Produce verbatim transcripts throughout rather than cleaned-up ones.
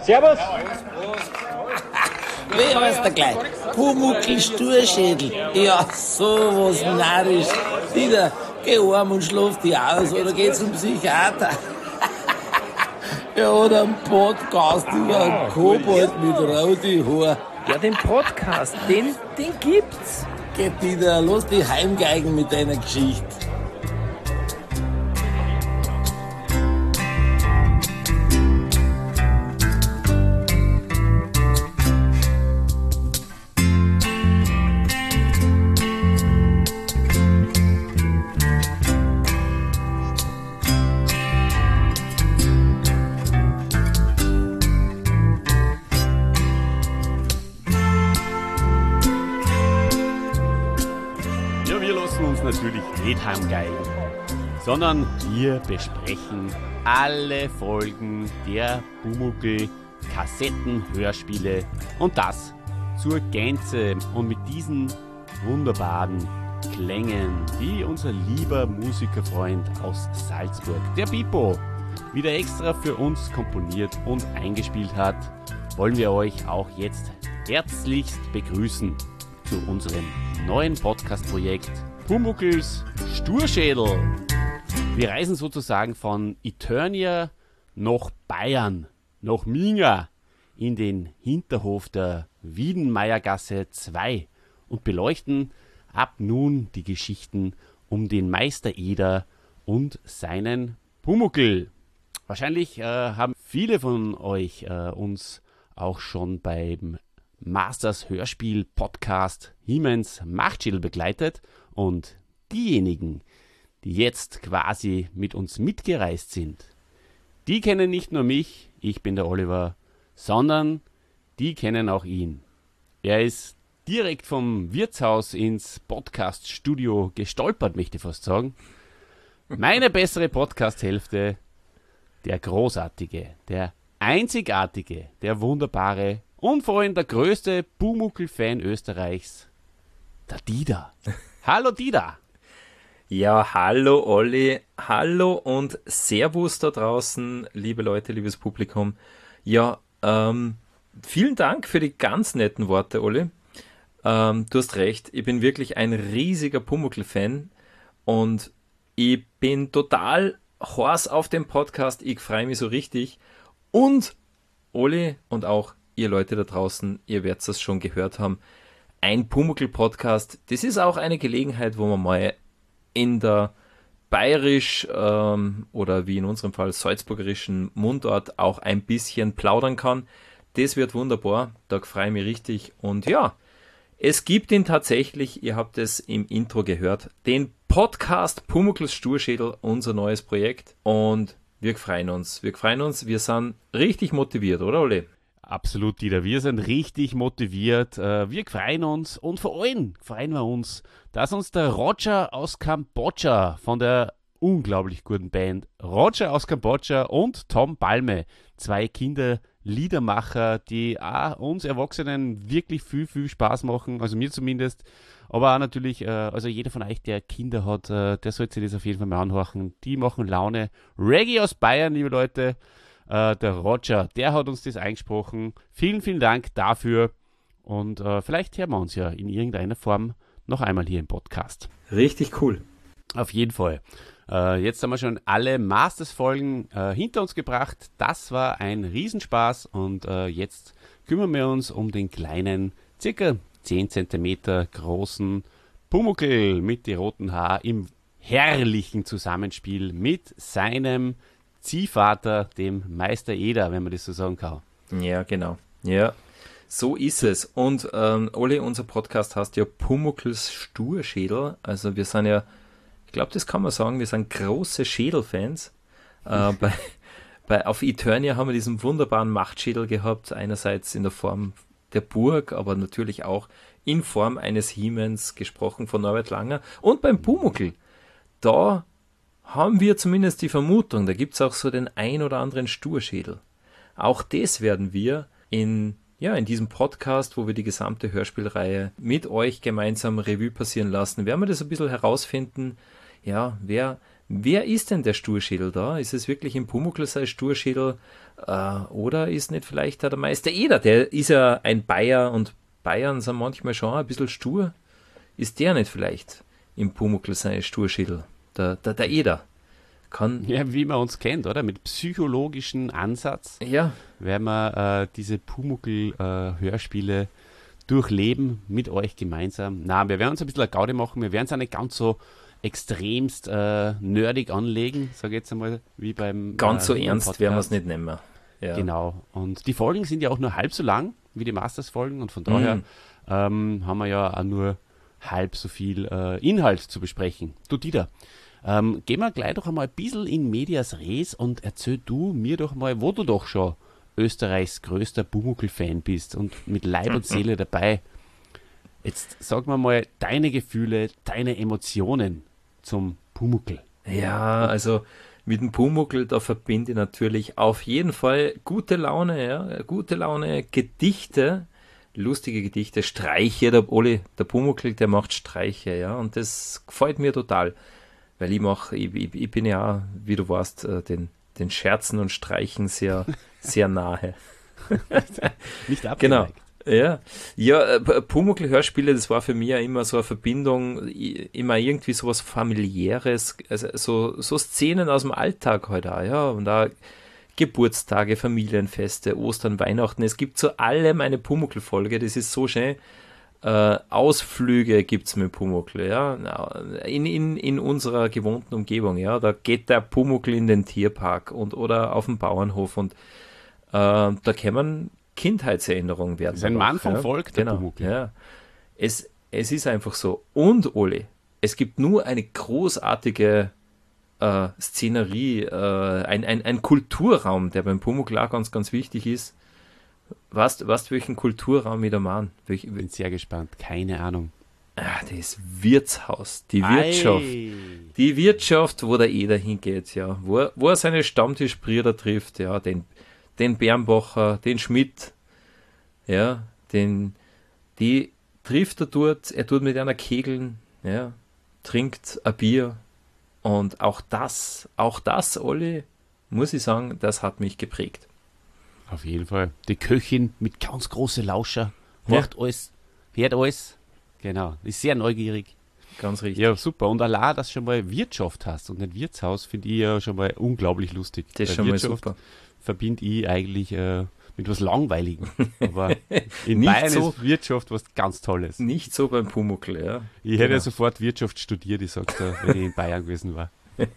Servus. Wie heißt der gleich? Pumuckl Sturschädel. Ja, sowas narrisch. Dieter, geh heim und schlaf dich aus oder geh zum Psychiater. Ja, oder ein Podcast über einen Kobold mit roten Haaren. Ja, den Podcast, den, den gibt's. Geh, Dieter, lass dich heimgeigen mit deiner Geschichte. Natürlich nicht heimgeigen, sondern wir besprechen alle Folgen der Pumuckl Kassetten-Hörspiele und das zur Gänze und mit diesen wunderbaren Klängen, die unser lieber Musikerfreund aus Salzburg, der Pipo, wieder extra für uns komponiert und eingespielt hat, wollen wir euch auch jetzt herzlichst begrüßen zu unserem neuen Podcast-Projekt Pumuckls Sturschädel. Wir reisen sozusagen von Eternia nach Bayern, nach Minga, in den Hinterhof der Wiedenmeiergasse zwei und beleuchten ab nun die Geschichten um den Meister Eder und seinen Pumuckl. Wahrscheinlich äh, haben viele von euch äh, uns auch schon beim Masters Hörspiel Podcast He-Mans Machtschädel begleitet. Und diejenigen, die jetzt quasi mit uns mitgereist sind, die kennen nicht nur mich, ich bin der Oliver, sondern die kennen auch ihn. Er ist direkt vom Wirtshaus ins Podcast-Studio gestolpert, möchte ich fast sagen. Meine bessere Podcast-Hälfte, der großartige, der einzigartige, der wunderbare und vor allem der größte Pumuckl-Fan Österreichs, der Dieter. Hallo Dieter. Ja, hallo Olli, hallo und Servus da draußen, liebe Leute, liebes Publikum. Ja, ähm, vielen Dank für die ganz netten Worte, Olli. Ähm, du hast recht, ich bin wirklich ein riesiger Pumuckl-Fan und ich bin total heiß auf den Podcast, ich freue mich so richtig. Und Olli und auch ihr Leute da draußen, ihr werdet es schon gehört haben, ein Pumuckl-Podcast, das ist auch eine Gelegenheit, wo man mal in der bayerisch ähm, oder wie in unserem Fall salzburgerischen Mundart auch ein bisschen plaudern kann. Das wird wunderbar, da freue ich mich richtig. Und ja, es gibt ihn tatsächlich, ihr habt es im Intro gehört, den Podcast Pumuckls Sturschädel, unser neues Projekt. Und wir freuen uns, wir freuen uns, wir sind richtig motiviert, oder Olli? Absolut, Dieter. Wir sind richtig motiviert. Wir freuen uns und vor allem freuen wir uns, dass uns der Roger aus Kambodscha von der unglaublich guten Band Roger aus Kambodscha und Tom Palme, zwei Kinderliedermacher, die auch uns Erwachsenen wirklich viel, viel Spaß machen, also mir zumindest, aber auch natürlich, also jeder von euch, der Kinder hat, der sollte sich das auf jeden Fall mal anhören. Die machen Laune. Reggae aus Bayern, liebe Leute. Uh, der Roger, der hat uns das eingesprochen. Vielen, vielen Dank dafür. Und uh, vielleicht hören wir uns ja in irgendeiner Form noch einmal hier im Podcast. Richtig cool. Auf jeden Fall. Uh, jetzt haben wir schon alle Masters-Folgen uh, hinter uns gebracht. Das war ein Riesenspaß. Und uh, jetzt kümmern wir uns um den kleinen, circa zehn Zentimeter großen Pumuckl mit den roten Haaren im herrlichen Zusammenspiel mit seinem Ziehvater, dem Meister Eder, wenn man das so sagen kann. Ja, genau. Ja, so ist es. Und ähm, Olli, unser Podcast heißt ja Pumuckls Sturschädel. Also wir sind ja, ich glaube, das kann man sagen, wir sind große Schädelfans. Äh, bei, bei, auf Eternia haben wir diesen wunderbaren Machtschädel gehabt, einerseits in der Form der Burg, aber natürlich auch in Form eines He-Mans, gesprochen von Norbert Langer. Und beim Pumuckl, da haben wir zumindest die Vermutung, da gibt es auch so den ein oder anderen Sturschädel. Auch das werden wir in, ja, in diesem Podcast, wo wir die gesamte Hörspielreihe mit euch gemeinsam Revue passieren lassen, werden wir das ein bisschen herausfinden, ja, wer, wer ist denn der Sturschädel da? Ist es wirklich im Pumuckl sein Sturschädel äh, oder ist nicht vielleicht da der Meister Eder? Der ist ja ein Bayer und Bayern sind manchmal schon ein bisschen stur. Ist der nicht vielleicht im Pumuckl sein Sturschädel? Der, der, der Eder. Kann, Ja, wie man uns kennt, oder? Mit psychologischen Ansatz ja, werden wir äh, diese Pumuckl-Hörspiele durchleben mit euch gemeinsam. Na, wir werden uns ein bisschen eine Gaude machen. Wir werden es auch nicht ganz so extremst äh, nerdig anlegen, sage ich jetzt einmal, wie beim ganz äh, so ernst Podcast. werden wir es nicht nehmen. Ja. Genau. Und die Folgen sind ja auch nur halb so lang wie die Masters-Folgen und von daher Mhm. ähm, haben wir ja auch nur halb so viel äh, Inhalt zu besprechen. Du, Dieter, ähm, gehen wir gleich doch einmal ein bisschen in medias res und erzähl du mir doch mal, wo du doch schon Österreichs größter Pumuckl-Fan bist und mit Leib und Seele dabei. Jetzt sag mir mal deine Gefühle, deine Emotionen zum Pumuckl. Ja, also mit dem Pumuckl, da verbinde ich natürlich auf jeden Fall gute Laune, ja, gute Laune, Gedichte, lustige Gedichte, Streiche, der Oli, der Pumuckl, der macht Streiche, ja, und das gefällt mir total, weil ich mache, ich, ich, ich bin ja, wie du weißt, äh, den, den Scherzen und Streichen sehr, sehr nahe. Nicht abgeneigt. Genau. Ja, ja, äh, Pumuckl-Hörspiele, das war für mich ja immer so eine Verbindung, i- immer irgendwie sowas Familiäres, also so, so Szenen aus dem Alltag halt auch, ja, und auch Geburtstage, Familienfeste, Ostern, Weihnachten, es gibt zu allem eine Pumuckl-Folge, das ist so schön. Äh, Ausflüge gibt es mit Pumuckl, ja, in, in, in unserer gewohnten Umgebung, ja, da geht der Pumuckl in den Tierpark und oder auf den Bauernhof und äh, da kann man Kindheitserinnerungen werden. Das ist ein danach, Mann vom ja. Volk, der Genau, Pumuckl. ja. Es, es ist einfach so. Und, Oli, es gibt nur eine großartige äh, Szenerie, äh, ein, ein, ein Kulturraum, der beim Pumuckl auch ganz, ganz wichtig ist. Weißt du, welchen Kulturraum ich da meine? Welch, Bin sehr gespannt. Keine Ahnung. ah, das Wirtshaus, die Wirtschaft. Ei. Die Wirtschaft, wo der Eder hingeht, ja. Wo er, wo er seine Stammtischbrüder trifft, ja. Den, den Bernbacher, den Schmidt, ja. Den, die trifft er dort, er tut mit einer kegeln, ja. Trinkt ein Bier. Und auch das, auch das, Olli, muss ich sagen, das hat mich geprägt. Auf jeden Fall. Die Köchin mit ganz große Lauscher. Ja. Macht alles, hört alles. Genau. Ist sehr neugierig. Ganz richtig. Ja, super. Und allein, dass du schon mal Wirtschaft hast und nicht Wirtshaus, finde ich ja schon mal unglaublich lustig. Das ist Weil schon mal Wirtschaft super. verbinde ich eigentlich äh, mit was Langweiligem. Aber in Nicht Bayern so. ist Wirtschaft was ganz Tolles. Nicht so beim Pumuckl, ja. Ich hätte Genau. ja sofort Wirtschaft studiert, ich sag's dir, wenn ich in Bayern gewesen war.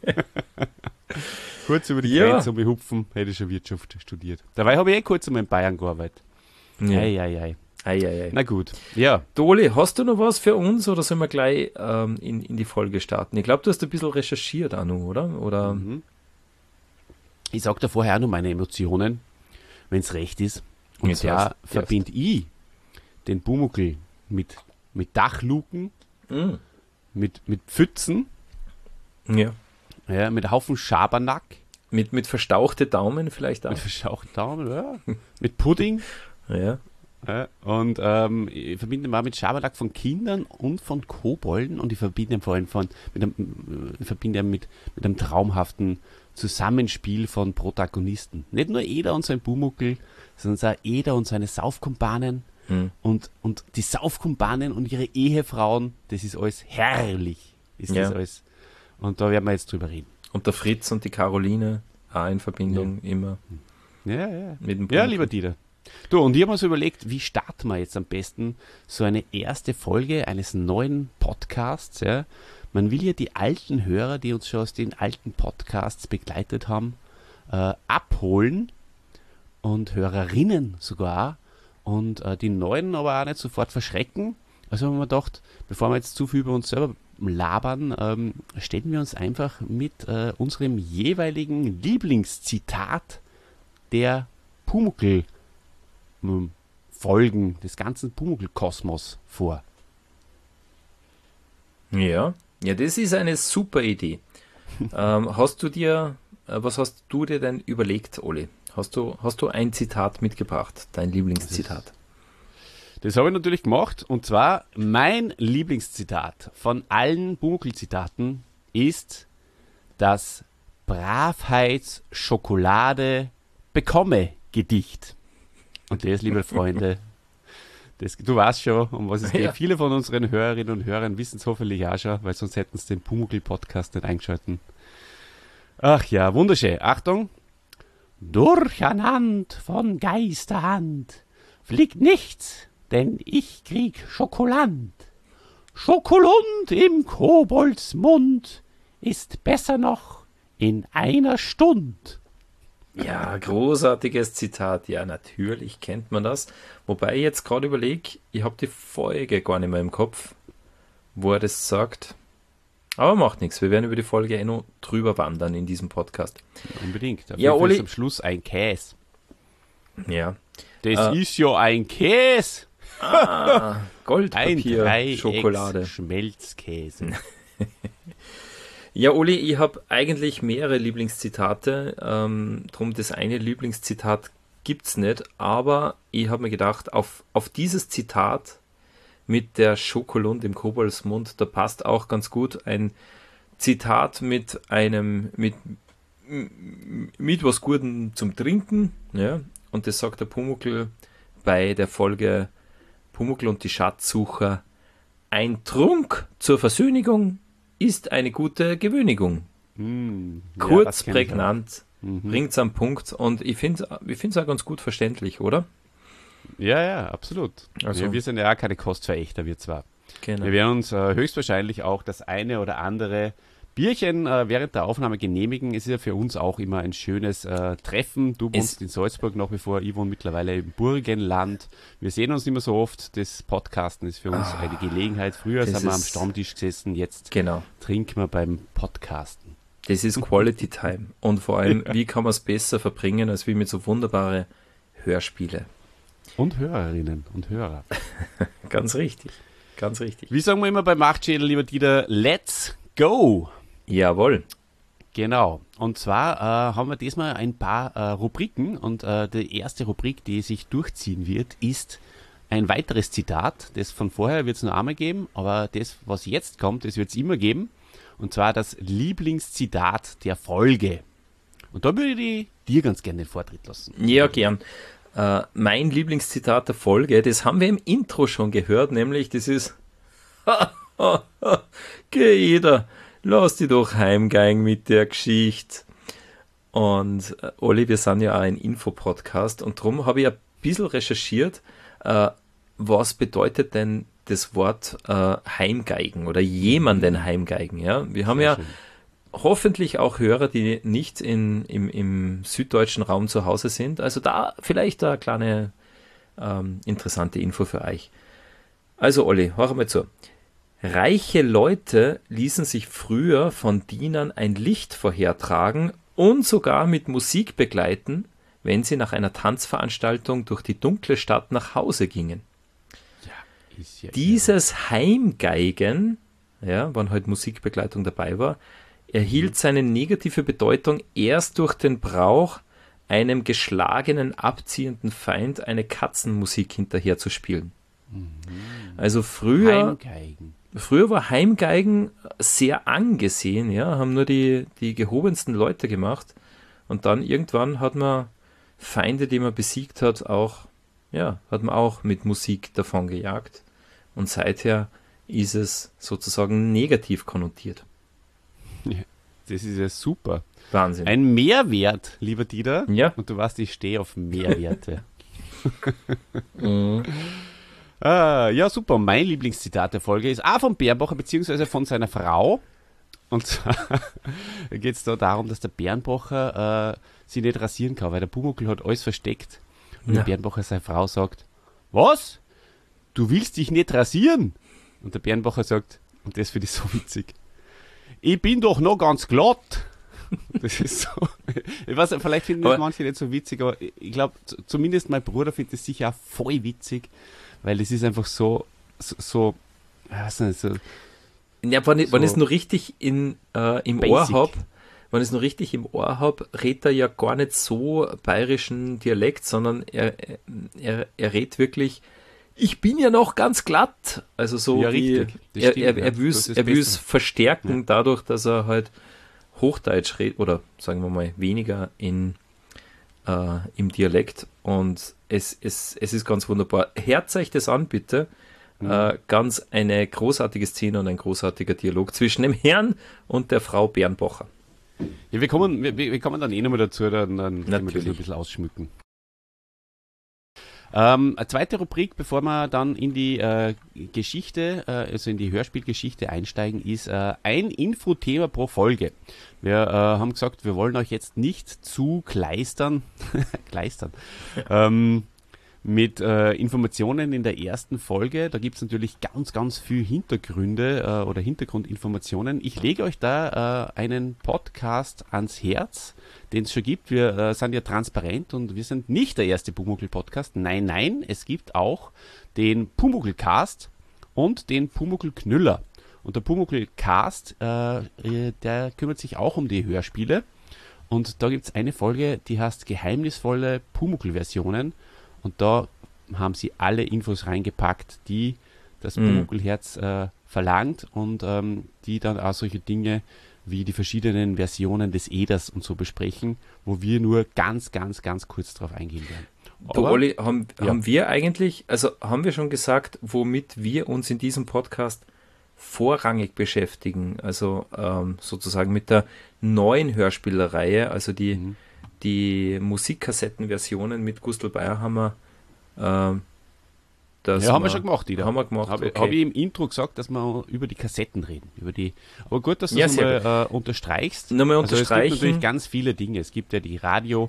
Kurz über die Ja. Grenze um hupfen, hätte ich schon Wirtschaft studiert. Dabei habe ich eh kurz einmal in Bayern gearbeitet. Ja. Ei, ei, ei. Ei, ei, ei. Na gut. Ja, Doli, hast du noch was für uns oder sollen wir gleich ähm, in, in die Folge starten? Ich glaube, du hast ein bisschen recherchiert, Anu, oder? Oder? Mhm. ich sag dir vorher auch noch meine Emotionen, wenn es recht ist. Und Jetzt zwar erst- erst. verbinde ich den Pumuckl mit, mit Dachluken, Mm. mit, mit Pfützen, Ja. ja, mit einem Haufen Schabernack, Mit, mit verstauchte Daumen vielleicht auch. mit verschauchten Daumen, ja, mit Pudding. Ja. Ja, und ähm, ich verbinde ihn mal mit Schabernack von Kindern und von Kobolden und ich verbinde ihn vor allem von, mit einem, ich verbinde ihn mit, mit einem traumhaften Zusammenspiel von Protagonisten. Nicht nur Eder und sein Pumuckl, sondern auch Eder und seine Saufkumpanen Hm. und, und die Saufkumpanen und ihre Ehefrauen, das ist alles herrlich, ist Ja. das alles. Und da werden wir jetzt drüber reden. Und der Fritz und die Caroline auch in Verbindung immer Ja, ja. mit dem Ja, Pumuckl. lieber Dieter. Du, und ich habe mir so überlegt, wie starten wir jetzt am besten so eine erste Folge eines neuen Podcasts, ja. Man will ja die alten Hörer, die uns schon aus den alten Podcasts begleitet haben, äh, abholen und Hörerinnen sogar und äh, die neuen aber auch nicht sofort verschrecken. Also haben wir gedacht, bevor wir jetzt zu viel über uns selber labern, ähm, stellen wir uns einfach mit äh, unserem jeweiligen Lieblingszitat der Pumuckl ähm, Folgen des ganzen Pumuckl-Kosmos vor. Ja. Ja, das ist eine super Idee. ähm, hast du dir, äh, was hast du dir denn überlegt, Oli? Hast du, hast du ein Zitat mitgebracht, dein Lieblingszitat? Das habe ich natürlich gemacht und zwar mein Lieblingszitat von allen Pumuckl-Zitaten ist das Bravheits-Schokolade-Bekomme-Gedicht. Und das, liebe Freunde, das, du weißt schon, um was es geht. Ja. Viele von unseren Hörerinnen und Hörern wissen es hoffentlich auch schon, weil sonst hätten sie den Pumuckl-Podcast nicht eingeschalten. Ach ja, wunderschön. Achtung. Durcheinander von Geisterhand fliegt nichts, denn ich krieg Schokoland. Schokolund im Koboldsmund ist besser noch in einer Stund. Ja, großartiges Zitat. Ja, natürlich kennt man das. Wobei ich jetzt gerade überlege, ich habe die Folge gar nicht mehr im Kopf, wo er das sagt. Aber macht nichts, wir werden über die Folge eh noch drüber wandern in diesem Podcast. Unbedingt. Auf ja, jeden Fall Oli, ist am Schluss ein Käse. Ja. Das äh, ist ja ein Käse. Ah, Goldpapier, ein Schokolade. Schmelzkäse. Ja, Uli, ich habe eigentlich mehrere Lieblingszitate. Ähm, drum das eine Lieblingszitat gibt's nicht, aber ich habe mir gedacht, auf, auf dieses Zitat mit der Schokolund im Koboldsmund, da passt auch ganz gut ein Zitat mit einem, mit, mit was Gutem zum Trinken, ja, und das sagt der Pumuckl bei der Folge Pumuckl und die Schatzsucher: Ein Trunk zur Versöhnigung ist eine gute Gewöhnigung. Mm, Kurz, ja, prägnant, mhm. bringt's am Punkt, und ich finde ich finde es auch ganz gut verständlich, oder? Ja, ja, absolut. Also, wir, wir sind ja auch keine Kostverächter, wir zwar. Genau. Wir werden uns äh, höchstwahrscheinlich auch das eine oder andere Bierchen äh, während der Aufnahme genehmigen. Es ist ja für uns auch immer ein schönes äh, Treffen. Du wohnst in Salzburg nach wie vor, ich wohne mittlerweile im Burgenland. Wir sehen uns nicht mehr so oft. Das Podcasten ist für uns oh, eine Gelegenheit. Früher sind wir am Stammtisch gesessen, jetzt genau. trinken wir beim Podcasten. Das ist Quality Time. Und vor allem, ja. wie kann man es besser verbringen, als wie mit so wunderbaren Hörspiele. Und Hörerinnen und Hörer. Ganz richtig, ganz richtig. Wie sagen wir immer bei Machtschädel, lieber Dieter, let's go! Jawohl. Genau. Und zwar äh, haben wir diesmal ein paar äh, Rubriken, und äh, die erste Rubrik, die sich durchziehen wird, ist ein weiteres Zitat. Das von vorher wird es nur einmal geben, aber das, was jetzt kommt, das wird es immer geben. Und zwar das Lieblingszitat der Folge. Und da würde ich dir ganz gerne den Vortritt lassen. Ja, gern. Uh, mein Lieblingszitat der Folge, das haben wir im Intro schon gehört, nämlich das ist geh jeder, lass dich doch heimgehen mit der Geschichte. Und uh, Olli, wir sind ja auch ein Infopodcast, und darum habe ich ein bisschen recherchiert, uh, was bedeutet denn das Wort uh, Heimgeigen oder jemanden heimgeigen. Ja? Wir haben Sehr ja schön. Hoffentlich auch Hörer, die nicht in, im, im süddeutschen Raum zu Hause sind. Also da vielleicht eine kleine ähm, interessante Info für euch. Also Olli, hör mal zu. Reiche Leute ließen sich früher von Dienern ein Licht vorhertragen und sogar mit Musik begleiten, wenn sie nach einer Tanzveranstaltung durch die dunkle Stadt nach Hause gingen. Ja, ist ja Dieses irre. Heimgeigen, ja, wann halt Musikbegleitung dabei war, erhielt seine negative Bedeutung erst durch den Brauch, einem geschlagenen, abziehenden Feind eine Katzenmusik hinterher zu spielen. Mhm. Also früher, Heimgeigen. früher war Heimgeigen sehr angesehen, ja, haben nur die, die gehobensten Leute gemacht, und dann irgendwann hat man Feinde, die man besiegt hat, auch, ja, hat man auch mit Musik davon gejagt, und seither ist es sozusagen negativ konnotiert. Ja, das ist ja super. Wahnsinn. Ein Mehrwert, lieber Dieter. Ja. Und du weißt, ich stehe auf Mehrwerte. mhm. ah, ja, super. Mein Lieblingszitat der Folge ist auch von Bernbacher, beziehungsweise von seiner Frau. Und zwar geht es da darum, dass der Bernbacher äh, sich nicht rasieren kann, weil der Pumuckl hat alles versteckt. Und ja. der Bernbacher, seine Frau, sagt: Was? Du willst dich nicht rasieren? Und der Bernbacher sagt, und das finde ich so witzig: Ich bin doch noch ganz glatt. Das ist so. Ich weiß, vielleicht finden das manche nicht so witzig, aber ich glaube, zumindest mein Bruder findet es sicher auch voll witzig, weil es ist einfach so, so, so, ich weiß nicht, so. Ja, wenn, so wenn ich es noch richtig in, äh, im basic. Ohr habe, wenn ich es noch richtig im Ohr habe, redet er ja gar nicht so bayerischen Dialekt, sondern er, er, er redet wirklich ich bin ja noch ganz glatt. Also so Ja, wie, richtig. Das er, stimmt, er, ja. er Du will hast das er will's Beste. verstärken Ja. dadurch, dass er halt Hochdeutsch redet oder sagen wir mal weniger in, äh, im Dialekt und es, es, es ist ganz wunderbar. Hört euch das an, bitte. Mhm. Äh, ganz eine großartige Szene und ein großartiger Dialog zwischen dem Herrn und der Frau Bernbacher. Ja, wir kommen, wir, wir kommen dann eh nochmal dazu, dann, dann können wir das Natürlich. noch ein bisschen ausschmücken. Ähm, eine zweite Rubrik, bevor wir dann in die äh, Geschichte, äh, also in die Hörspielgeschichte einsteigen, ist äh, ein Infothema pro Folge. Wir äh, haben gesagt, wir wollen euch jetzt nicht zu kleistern, kleistern, ähm, mit äh, Informationen in der ersten Folge. Da gibt es natürlich ganz, ganz viel Hintergründe äh, oder Hintergrundinformationen. Ich lege euch da äh, einen Podcast ans Herz, den es schon gibt. Wir äh, sind ja transparent und wir sind nicht der erste Pumuckl-Podcast. Nein, nein, es gibt auch den Pumuckl-Cast und den Pumuckl-Knüller. Und der Pumuckl-Cast, äh, der kümmert sich auch um die Hörspiele. Und da gibt es eine Folge, die heißt Geheimnisvolle Pumuckl-Versionen. Und da haben sie alle Infos reingepackt, die das Mhm. Pumuckl-Herz äh, verlangt und ähm, die dann auch solche Dinge wie die verschiedenen Versionen des Eders und so besprechen, wo wir nur ganz, ganz, ganz kurz drauf eingehen werden. Du, Aber- Olli, haben, ja. haben wir eigentlich, also haben wir schon gesagt, womit wir uns in diesem Podcast vorrangig beschäftigen, also ähm, sozusagen mit der neuen Hörspielreihe, also die, Mhm. die Musikkassettenversionen mit Gustl Bayerhammer. Ähm, das Ja, haben wir schon gemacht, Ida. Haben wir gemacht, Habe okay. hab ich im Intro gesagt, dass wir über die Kassetten reden. Über die, aber gut, dass du Ja, es sehr nochmal äh, unterstreichst. Nochmal Also es gibt unterstreichen. natürlich ganz viele Dinge. Es gibt ja die Radio,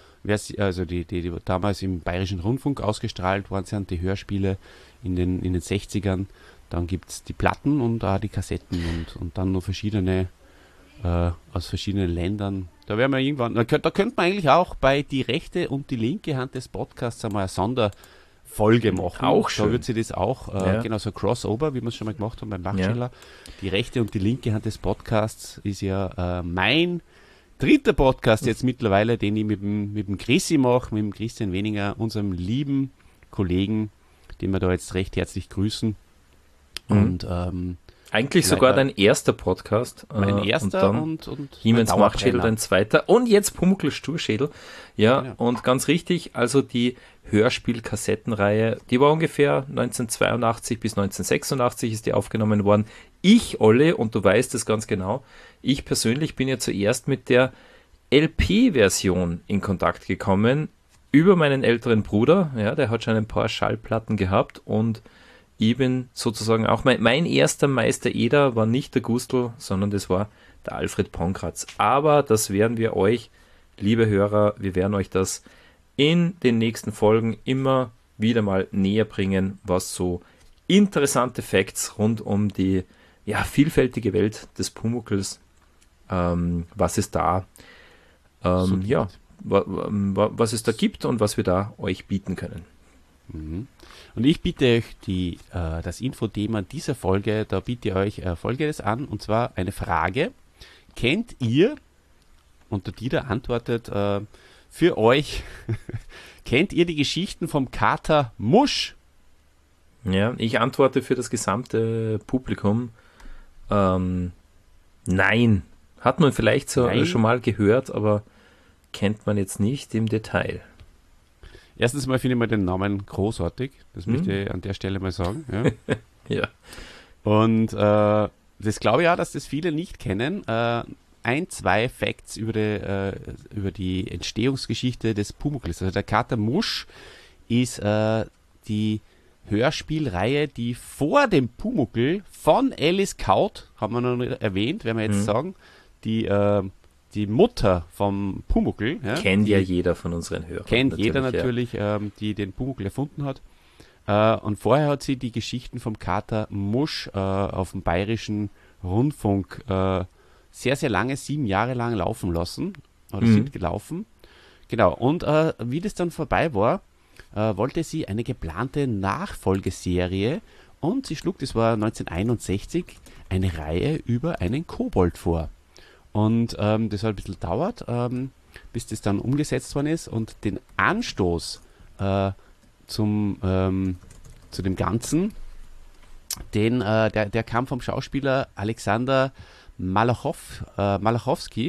also die, die, die damals im Bayerischen Rundfunk ausgestrahlt worden sind, die Hörspiele in den, in den sechzigern. Dann gibt es die Platten und auch die Kassetten und, und dann noch verschiedene äh, aus verschiedenen Ländern. Da werden wir irgendwann, da, könnt, da könnte man eigentlich auch bei die rechte und die linke Hand des Podcasts einmal eine Sonderfolge machen. Auch Da schön. wird sie das auch, äh, Ja. genau so ein Crossover, wie wir es schon mal gemacht haben beim Bachsteller. Die rechte und die linke Hand des Podcasts ist ja äh, mein dritter Podcast jetzt mittlerweile, den ich mit dem, mit dem Chrissy mache, mit dem Christian Weninger, unserem lieben Kollegen, den wir da jetzt recht herzlich grüßen. Mhm. Und ähm, Eigentlich Leider. sogar dein erster Podcast. mein äh, erster und dann und, und Hiemens mein Machtschädel, Dauerbrenner. dein zweiter. Und jetzt Pumuckl Sturschädel. Ja, Genau. und ganz richtig, also die Hörspiel-Kassettenreihe, die war ungefähr neunzehnhundertzweiundachtzig bis neunzehnhundertsechsundachtzig ist die aufgenommen worden. Ich, Olle, und du weißt es ganz genau, ich persönlich bin ja zuerst mit der L P-Version in Kontakt gekommen, über meinen älteren Bruder, ja, der hat schon ein paar Schallplatten gehabt und ich bin sozusagen auch, mein, mein erster Meister Eder war nicht der Gustl, sondern das war der Alfred Pankratz. Aber das werden wir euch, liebe Hörer, wir werden euch das in den nächsten Folgen immer wieder mal näher bringen, was so interessante Facts rund um die ja, vielfältige Welt des Pumuckls, ähm, was es da ähm, So gibt. ja, wa, wa, was es da gibt und was wir da euch bieten können. Mhm. Und ich biete euch die, äh, das Infothema dieser Folge, da biete ich euch äh, Folgendes an, und zwar eine Frage. Kennt ihr, und der Dieter antwortet äh, für euch, kennt ihr die Geschichten vom Kater Musch? Ja, ich antworte für das gesamte Publikum. Ähm, nein. Hat man vielleicht so Nein. schon mal gehört, aber kennt man jetzt nicht im Detail. Erstens mal finde ich mal den Namen großartig, das Mhm. möchte ich an der Stelle mal sagen. Ja. Ja. Und äh, das glaube ich auch, dass das viele nicht kennen. Äh, ein, zwei Facts über die, äh, über die Entstehungsgeschichte des Pumuckls. Also der Kater Musch ist äh, die Hörspielreihe, die vor dem Pumuckl von Alice Kaut, haben wir noch nicht erwähnt, werden wir jetzt Mhm. sagen, die, äh, die Mutter vom Pumuckl. Ja, Kennt die, ja jeder von unseren Hörern. Kennt jeder ja. natürlich, ähm, die den Pumuckl erfunden hat. Äh, und vorher hat sie die Geschichten vom Kater Musch äh, auf dem Bayerischen Rundfunk äh, sehr, sehr lange, sieben Jahre lang laufen lassen. Oder Mhm. sind gelaufen. Genau. Und äh, wie das dann vorbei war, äh, wollte sie eine geplante Nachfolgeserie, und sie schlug, das war neunzehnhunderteinundsechzig, eine Reihe über einen Kobold vor. Und ähm, das hat ein bisschen dauert, ähm, bis das dann umgesetzt worden ist, und den Anstoß äh, zum, ähm, zu dem Ganzen. Den, äh, der, der kam vom Schauspieler Alexander Malachow, äh, Malachowski,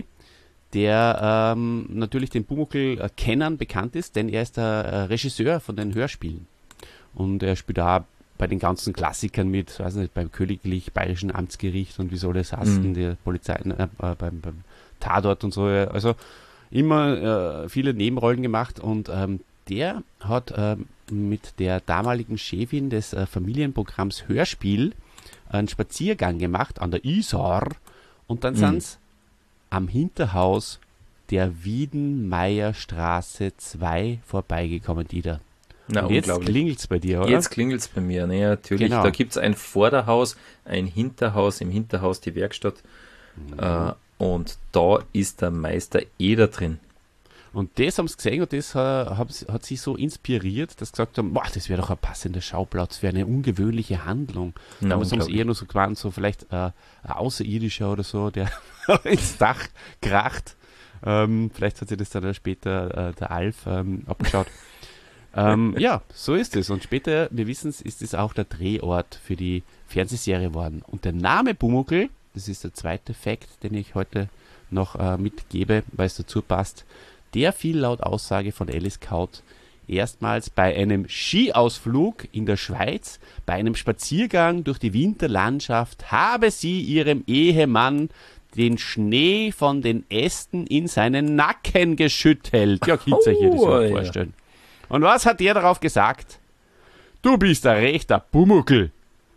der ähm, natürlich den Pumuckl-Kennern bekannt ist, denn er ist der äh, Regisseur von den Hörspielen. Und er spielt da bei den ganzen Klassikern mit, weiß nicht, beim Königlich Bayerischen Amtsgericht und wie soll es heißen, mhm. der Polizei, äh, beim, beim Tatort und so. Also immer äh, viele Nebenrollen gemacht und ähm, der hat äh, mit der damaligen Chefin des äh, Familienprogramms Hörspiel einen Spaziergang gemacht an der Isar und dann mhm. sind sie am Hinterhaus der Wiedenmeierstraße zwei vorbeigekommen, Dieter. Na, und jetzt klingelt es bei dir, oder? Jetzt klingelt es bei mir, ne, natürlich. Genau. Da gibt es ein Vorderhaus, ein Hinterhaus, im Hinterhaus die Werkstatt mhm. äh, und da ist der Meister Eder drin. Und das haben sie gesehen und das äh, hat, hat sie so inspiriert, dass sie gesagt haben, boah, das wäre doch ein passender Schauplatz für eine ungewöhnliche Handlung. Na, Damals haben sie eher nur so gemeint, so vielleicht äh, ein Außerirdischer oder so, der ins Dach kracht. Ähm, vielleicht hat sich das dann später äh, der Alf ähm, abgeschaut. ähm, ja, so ist es. Und später, wir wissen es, ist es auch der Drehort für die Fernsehserie geworden. Und der Name Pumuckl, das ist der zweite Fact, den ich heute noch äh, mitgebe, weil es dazu passt, der fiel laut Aussage von Alice Kaut erstmals bei einem Skiausflug in der Schweiz, bei einem Spaziergang durch die Winterlandschaft, habe sie ihrem Ehemann den Schnee von den Ästen in seinen Nacken geschüttelt. Ja, könnt ihr euch das Oh, ja vorstellen. Und was hat der darauf gesagt? Du bist ein rechter Pumuckl.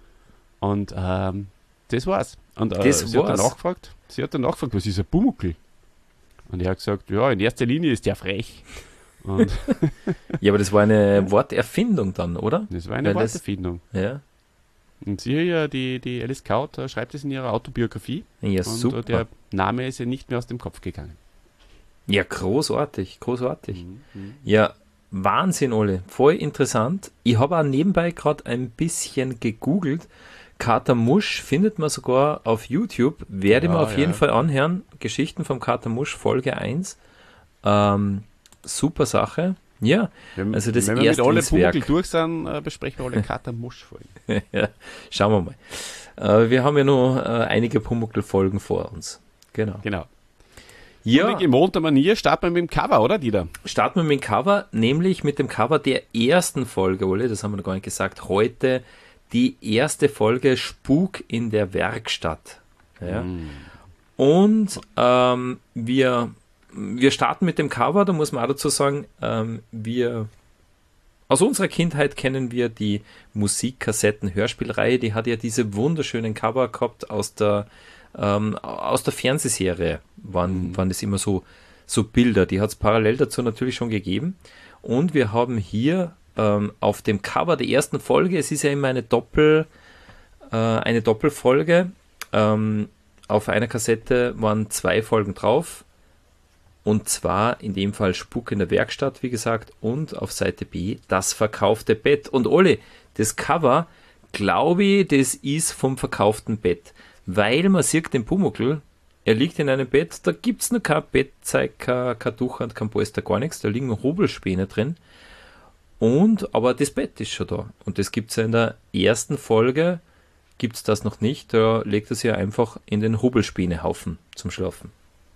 Und ähm, das war's. Und äh, Das sie, hat dann war's. nachgefragt, sie hat dann nachgefragt, was ist ein Pumuckl? Und er hat gesagt, ja, in erster Linie ist der frech. Und Ja, aber das war eine Worterfindung dann, oder? das war eine Weil das- Worterfindung. Ja, Und sie hier, die, die Alice Kaut, äh, schreibt es in ihrer Autobiografie. ja und super. äh, der Name ist ihr nicht mehr aus dem Kopf gegangen. Ja, großartig, großartig. Mhm. Ja, Wahnsinn, Ole. Voll interessant. Ich habe auch nebenbei gerade ein bisschen gegoogelt. Kater Musch findet man sogar auf YouTube. Werde Ja, mir auf jeden ja. Fall anhören. Geschichten vom Kater Musch, Folge eins. Ähm, super Sache. Ja, Wenn, also das wenn wir mit alle Erstlingswerk. Pumuckl durch sind, äh, besprechen wir alle Kater Musch-Folgen. Ja, schauen wir mal. Äh, wir haben ja noch äh, einige Pumuckl-Folgen vor uns. Genau. Genau. Ja, Und in gewohnter Manier starten wir mit dem Cover, oder, Dieter? starten wir mit dem Cover, nämlich mit dem Cover der ersten Folge, Ole, das haben wir noch gar nicht gesagt. Heute die erste Folge Spuk in der Werkstatt. Ja. Und ähm, wir, wir starten mit dem Cover, da muss man auch dazu sagen, ähm, wir aus unserer Kindheit kennen wir die Musikkassetten-Hörspielreihe, die hat ja diese wunderschönen Cover gehabt aus der, ähm, aus der Fernsehserie, waren, waren das immer so, so Bilder, die hat es parallel dazu natürlich schon gegeben. Und wir haben hier ähm, auf dem Cover der ersten Folge, es ist ja immer eine Doppel, äh, eine Doppelfolge, ähm, auf einer Kassette waren zwei Folgen drauf. Und zwar in dem Fall Spuk in der Werkstatt, wie gesagt, und auf Seite B das verkaufte Bett. Und Ole, das Cover, glaube ich, das ist vom verkauften Bett. Weil man sieht den Pumuckl, er liegt in einem Bett, da gibt es noch kein Bettzeug, kein, kein Tuchhand, kein Polster, gar nichts, da liegen noch Hobelspäne drin. Und, aber das Bett ist schon da. Und das gibt es ja in der ersten Folge, gibt es das noch nicht, da legt er sich einfach in den Hobelspänehaufen zum Schlafen.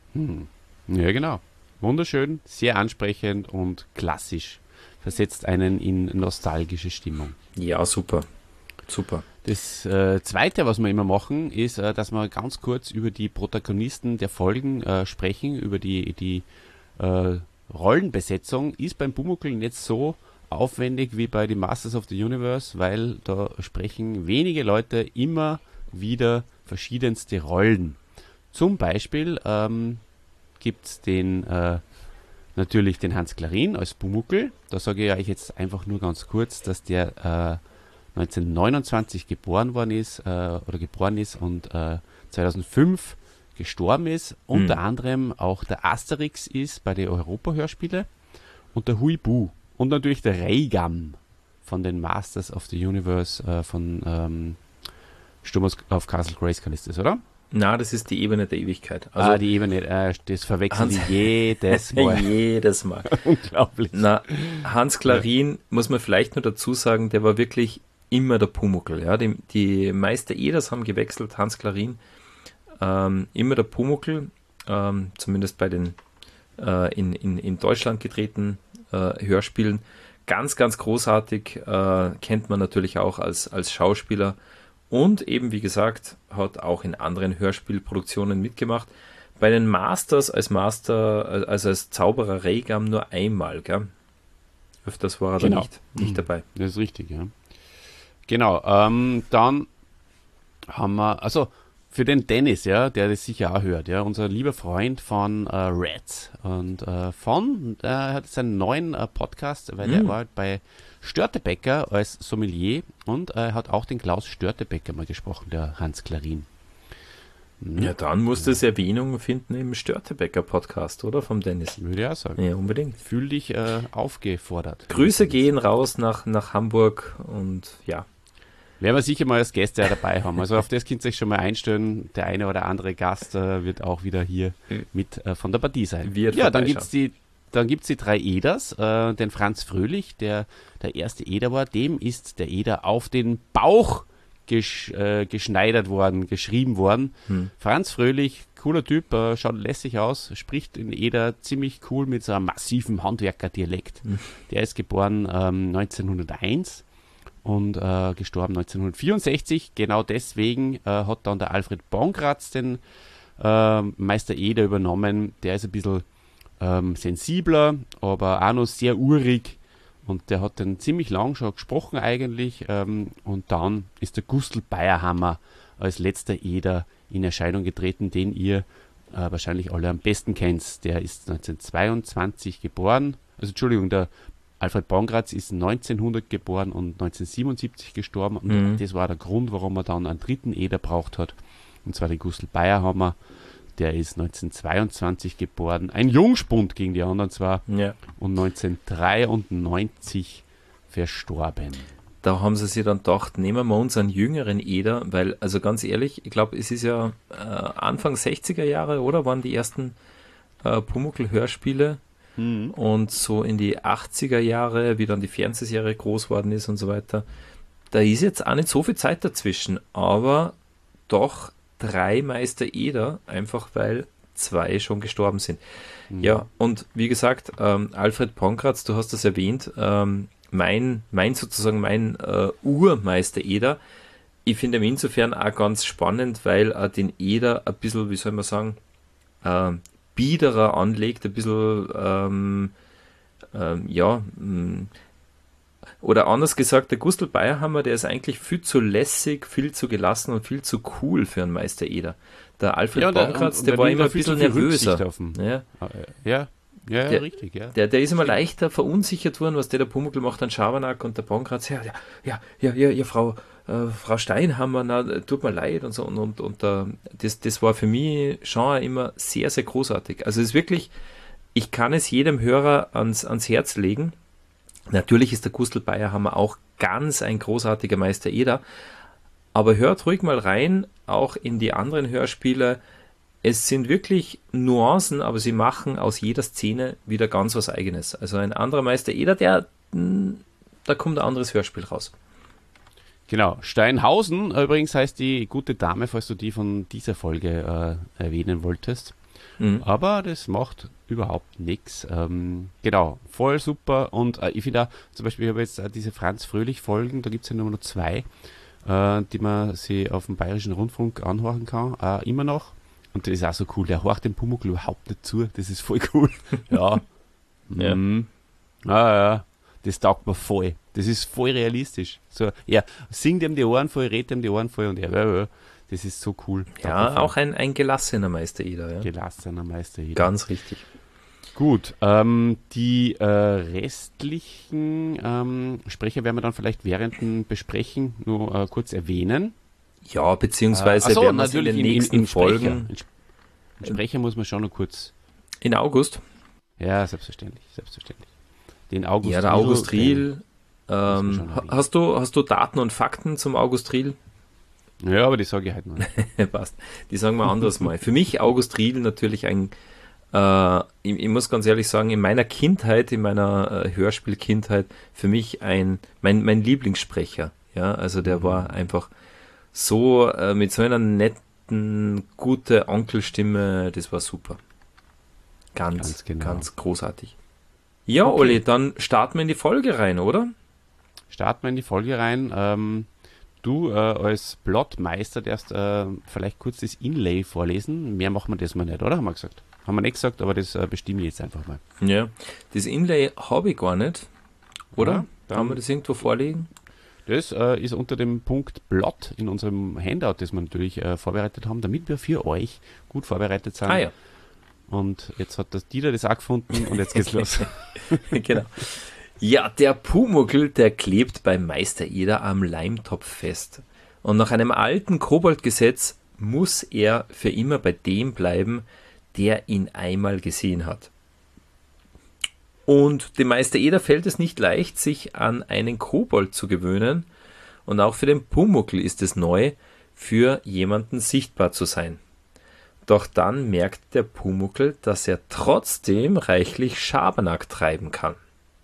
Ja, genau. Wunderschön, sehr ansprechend und klassisch. Versetzt einen in nostalgische Stimmung. Ja, super. Super. Das äh, Zweite, was wir immer machen, ist, äh, dass wir ganz kurz über die Protagonisten der Folgen äh, sprechen, über die, die äh, Rollenbesetzung. Ist beim Pumuckl nicht so aufwendig wie bei den Masters of the Universe, weil da sprechen wenige Leute immer wieder verschiedenste Rollen. Zum Beispiel ähm, gibt es den, äh, natürlich den Hans Klarin als Pumuckl. Da sage ich euch jetzt einfach nur ganz kurz, dass der äh, neunzehnhundertneunundzwanzig geboren worden ist, äh, oder geboren ist und äh, zweitausendfünf gestorben ist. Unter Hm. anderem auch der Asterix ist bei den Europa-Hörspiele und der Huibu. Und natürlich der Regan von den Masters of the Universe äh, von ähm, Sturm auf Castle Grayskull ist das, oder? Na, das ist die Ebene der Ewigkeit. Also ah, die Ebene, äh, das verwechseln Hans- die jedes Mal. jedes Mal. Unglaublich. Na, Hans Klarin, muss man vielleicht nur dazu sagen, der war wirklich immer der Pumuckl. Ja? Die, die Meister Eders haben gewechselt, Hans Klarin, ähm, immer der Pumuckl, ähm, zumindest bei den äh, in, in, in Deutschland gedrehten äh, Hörspielen. Ganz, ganz großartig, äh, kennt man natürlich auch als, als Schauspieler und eben, wie gesagt, hat auch in anderen Hörspielproduktionen mitgemacht. Bei den Masters als Master, also als Zauberer Regam nur einmal, gell? Öfters war er Genau. da nicht, nicht dabei. Das ist richtig, ja. Genau, ähm, dann haben wir, also für den Dennis, ja, der das sicher auch hört, ja, unser lieber Freund von äh, Reds und äh, von, er hat seinen neuen äh, Podcast, weil Mm. der war halt bei Störtebecker als Sommelier und er äh, hat auch den Klaus Störtebecker mal gesprochen, der Hans Klarin. Mhm. Ja, dann muss das Erwähnung finden im Störtebecker-Podcast, oder? Vom Dennis. Würde ich auch sagen. Ja, unbedingt. Fühl dich äh, aufgefordert. Grüße gehen raus nach, nach Hamburg und ja. Werden wir sicher mal als Gäste auch dabei haben. Also auf das könnt ihr euch schon mal einstellen. Der eine oder andere Gast äh, wird auch wieder hier mit äh, von der Partie sein. Wird ja, dann vorbeischauen. gibt's die, dann gibt's die drei Eders. Äh, den Franz Fröhlich, der der erste Eder war, dem ist der Eder auf den Bauch gesch, äh, geschneidert worden, geschrieben worden. Hm. Franz Fröhlich, cooler Typ, äh, schaut lässig aus, spricht in Eder ziemlich cool mit so einem massiven Handwerkerdialekt. Hm. Der ist geboren ähm, neunzehnhunderteins. Und äh, gestorben neunzehnhundertvierundsechzig. Genau deswegen äh, hat dann der Alfred Bonkratz den äh, Meister Eder übernommen. Der ist ein bisschen ähm, sensibler, aber auch noch sehr urig. Und der hat dann ziemlich lang schon gesprochen eigentlich. Ähm, und dann ist der Gustl Bayerhammer als letzter Eder in Erscheinung getreten, den ihr äh, wahrscheinlich alle am besten kennt. Der ist neunzehnhundertzweiundzwanzig geboren. Also Entschuldigung, der Alfred Bonkratz ist neunzehnhundert geboren und neunzehnhundertsiebenundsiebzig gestorben. Und Mhm. das war der Grund, warum er dann einen dritten Eder braucht hat. Und zwar den Gustl Bayerhammer. Der ist neunzehnhundertzweiundzwanzig geboren. Ein Jungspund gegen die anderen zwar. Ja. Und neunzehnhundertdreiundneunzig verstorben. Da haben sie sich dann gedacht, nehmen wir uns einen jüngeren Eder, weil, also ganz ehrlich, ich glaube, es ist ja äh, Anfang sechziger Jahre, oder? Waren die ersten äh, Pumuckl-Hörspiele. Mhm. Und so in die achtziger Jahre, wie dann die Fernsehserie groß worden ist und so weiter, da ist jetzt auch nicht so viel Zeit dazwischen, aber doch drei Meister Eder, einfach weil zwei schon gestorben sind. Mhm. Ja, und wie gesagt, ähm, Alfred Bonkratz, du hast das erwähnt, ähm, mein, mein sozusagen mein äh, Urmeister Eder. Ich finde ihn insofern auch ganz spannend, weil er den Eder ein bisschen, wie soll man sagen, äh, biederer anlegt, ein bisschen, ähm, ähm, ja, mh, oder anders gesagt, der Gustl Bayerhammer, der ist eigentlich viel zu lässig, viel zu gelassen und viel zu cool für einen Meister Eder. Der Alfred Ja, und der- Bonkratz, und der der war nimmt immer auch ein viel zu bisschen viel Rücksicht nervöser. auf ihn. Ja. Ja, ja, ja, Der- richtig, ja. Der, der ist immer leichter verunsichert worden, was der der Pumuckl macht an Schabernack und der Bonkratz, ja, ja, ja, ja, ja, ja Frau, äh, Frau Steinhammer, na, tut mir leid und so und, und, und äh, das, das war für mich schon immer sehr, sehr großartig. Also es ist wirklich, ich kann es jedem Hörer ans, ans Herz legen. Natürlich ist der Gustl Bayerhammer auch ganz ein großartiger Meister Eder, aber hört ruhig mal rein, auch in die anderen Hörspiele. Es sind wirklich Nuancen, aber sie machen aus jeder Szene wieder ganz was Eigenes. Also ein anderer Meister Eder, der, mh, da kommt ein anderes Hörspiel raus. Genau, Steinhausen übrigens heißt die gute Dame, falls du die von dieser Folge äh, erwähnen wolltest. Mhm. Aber das macht überhaupt nichts. Ähm, genau, voll super. Und äh, ich finde auch, zum Beispiel, ich habe jetzt äh, diese Franz Fröhlich-Folgen, da gibt es ja nur noch zwei, äh, die man sich auf dem Bayerischen Rundfunk anhören kann, äh, immer noch. Und das ist auch so cool, der horcht dem Pumuckl überhaupt nicht zu, das ist voll cool. Ja. Ja. Mhm. Ah, ja, das taugt mir voll. Das ist voll realistisch. So, er singt ihm die Ohren voll, redet ihm die Ohren voll und er, ja, ja, das ist so cool. Taugt mir Ja, voll. auch ein, ein gelassener Meister Eder. Ja. Gelassener Meister Eder. Ganz richtig. Gut, ähm, die äh, restlichen ähm, Sprecher werden wir dann vielleicht während dem Besprechen nur äh, kurz erwähnen. Ja, beziehungsweise Ach so, werden wir es in natürlich den im- im- nächsten im Sprecher. Folgen Im Sp- im Sprecher muss man schon noch kurz. in August. Ja, selbstverständlich, selbstverständlich. Den August Ja, der Riedl, August Riel. muss man Ähm, schon ha- erwähnen. hast hast, du, hast du Daten und Fakten zum August Riel? den- Ja, aber die sage ich halt noch nicht. Passt. Die sagen wir anders mal. Für mich August Riedl natürlich ein, äh, ich, ich muss ganz ehrlich sagen, in meiner Kindheit, in meiner äh, Hörspielkindheit, für mich ein, mein, mein Lieblingssprecher. Ja, also der war einfach so, äh, mit so einer netten, gute Onkelstimme, das war super. Ganz, Ganz genau. ganz großartig. Ja, Okay. Olli, dann starten wir in die Folge rein, oder? Starten wir in die Folge rein. Ähm, du äh, als Plotmeister darfst äh, vielleicht kurz das Inlay vorlesen. Mehr machen wir das mal nicht, oder? Haben wir gesagt. Haben wir nicht gesagt, aber das äh, bestimmen wir jetzt einfach mal. Ja. Das Inlay habe ich gar nicht, oder? Ja, dann- Haben wir das irgendwo vorliegen? Das äh, ist unter dem Punkt Plot in unserem Handout, das wir natürlich äh, vorbereitet haben, damit wir für euch gut vorbereitet sind. Ah ja. Und jetzt hat das Dieter das auch gefunden und jetzt geht's los. Genau. Ja, der Pumuckl, der klebt bei Meister Eder am Leimtopf fest. Und nach einem alten Koboldgesetz muss er für immer bei dem bleiben, der ihn einmal gesehen hat. Und dem Meister Eder fällt es nicht leicht, sich an einen Kobold zu gewöhnen. Und auch für den Pumuckl ist es neu, für jemanden sichtbar zu sein. Doch dann merkt der Pumuckl, dass er trotzdem reichlich Schabernack treiben kann.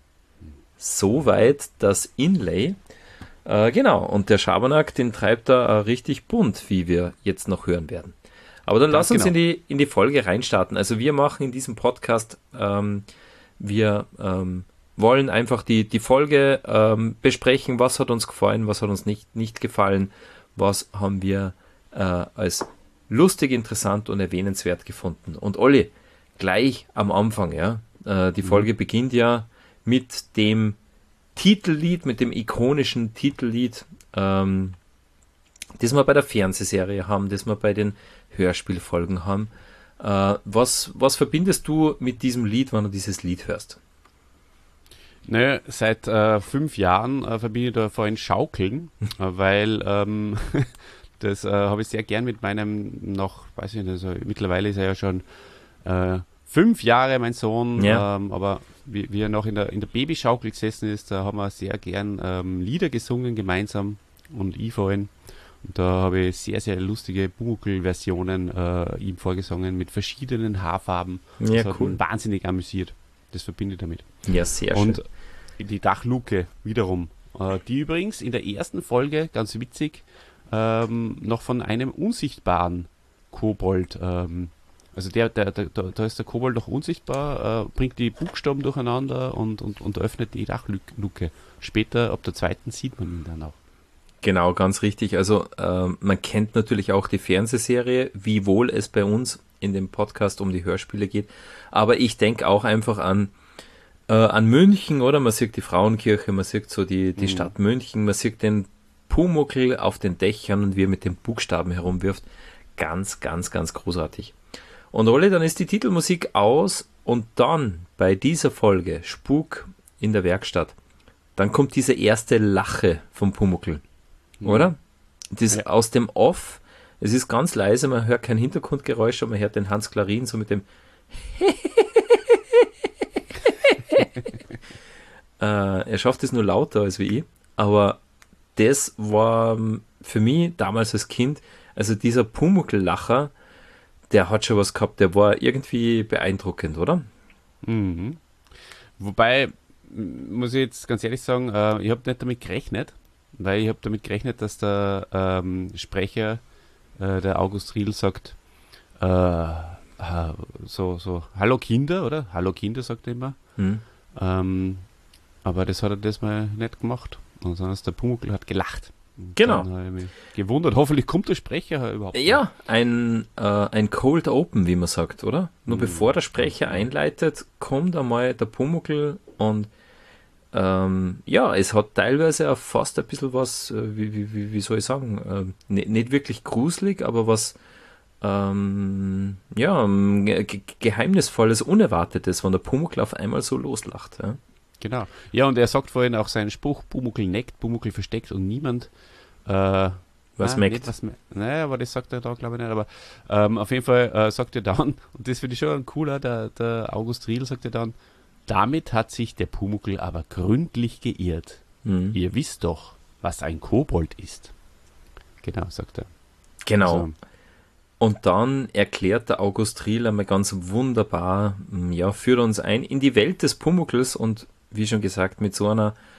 Soweit das Inlay. Äh, genau, und der Schabernack, den treibt er äh, richtig bunt, wie wir jetzt noch hören werden. Aber dann Ganz lass uns genau. in die, in die Folge reinstarten. Also wir machen in diesem Podcast, ähm, wir ähm, wollen einfach die, die Folge ähm, besprechen, was hat uns gefallen, was hat uns nicht, nicht gefallen, was haben wir äh, als lustig, interessant und erwähnenswert gefunden. Und Olli, gleich am Anfang, ja, äh, die Folge beginnt ja mit dem Titellied, mit dem ikonischen Titellied, ähm, das wir bei der Fernsehserie haben, das wir bei den Hörspielfolgen haben. Äh, was, was verbindest du mit diesem Lied, wenn du dieses Lied hörst? Naja, seit äh, fünf Jahren äh, verbinde ich da vorhin Schaukeln, äh, weil ähm, das äh, habe ich sehr gern mit meinem noch, weiß ich nicht, also mittlerweile ist er ja schon äh, fünf Jahre, mein Sohn, Ja. ähm, aber wie, wie er noch in der, in der Babyschaukel gesessen ist, da haben wir sehr gern ähm, Lieder gesungen gemeinsam und ich vorhin. Und da habe ich sehr, sehr lustige Pumuckl-Versionen äh, ihm vorgesungen mit verschiedenen Haarfarben. Ja, Das hat cool. ihn wahnsinnig amüsiert. Das verbinde ich damit. Ja, sehr Und schön. die Dachluke wiederum, äh, die übrigens in der ersten Folge, ganz witzig, ähm, noch von einem unsichtbaren Kobold, ähm, also der, der, der, der, da ist der Kobold noch unsichtbar, äh, bringt die Buchstaben durcheinander und, und, und öffnet die Dachluke. Später, ab der zweiten, sieht man ihn dann auch. Genau, ganz richtig. Also ähm, man kennt natürlich auch die Fernsehserie, wiewohl es bei uns in dem Podcast um die Hörspiele geht. Aber ich denke auch einfach an, äh, an München, oder? Man sieht die Frauenkirche, man sieht so die, die Mhm. Stadt München, man sieht den Pumuckl auf den Dächern und wie er mit den Buchstaben herumwirft. Ganz, ganz, ganz großartig. Und Olli, dann ist die Titelmusik aus und dann bei dieser Folge Spuk in der Werkstatt, dann kommt diese erste Lache vom Pumuckl. Oder? Das Ja. aus dem Off, es ist ganz leise, man hört kein Hintergrundgeräusch, aber man hört den Hans Klarin so mit dem äh, er schafft es nur lauter als wie ich, aber das war ähm, für mich damals als Kind, also dieser Pumuckl-Lacher, der hat schon was gehabt, der war irgendwie beeindruckend, oder? Mhm. Wobei, m- muss ich jetzt ganz ehrlich sagen, äh, ich habe nicht damit gerechnet, weil ich habe damit gerechnet, dass der ähm, Sprecher, äh, der August Riedl, sagt, äh, äh, so, so, hallo Kinder, oder? Hallo Kinder, sagt er immer. Hm. Ähm, aber das hat er das mal nicht gemacht. Und sondern der Pumuckl hat gelacht. Und Genau. Dann habe ich mich gewundert. Hoffentlich kommt der Sprecher überhaupt. noch. Ja, ein, äh, ein Cold Open, wie man sagt, oder? Nur Mhm. bevor der Sprecher einleitet, kommt einmal der Pumuckl und ähm, ja, es hat teilweise auch fast ein bisschen was, äh, wie, wie, wie, wie soll ich sagen, ähm, nicht, nicht wirklich gruselig, aber was ähm, ja, ähm, ge ge- geheimnisvolles, Unerwartetes, wenn der Pumuckl auf einmal so loslacht. Ja? Genau. Ja, und er sagt vorhin auch seinen Spruch, Pumuckl neckt, Pumuckl versteckt und niemand äh, Was nein, meckt? nicht was me- Naja, aber das sagt er da, glaube ich, nicht. Aber ähm, auf jeden Fall äh, sagt er dann, und das finde ich schon cooler, der, der August Riedl sagt er dann, damit hat sich der Pumuckl aber gründlich geirrt. Mhm. Ihr wisst doch, was ein Kobold ist. Genau, sagt er. Genau. Also, Und dann erklärt der August Riedl einmal ganz wunderbar, m, ja, führt uns ein in die Welt des Pumuckls und wie schon gesagt, mit so einer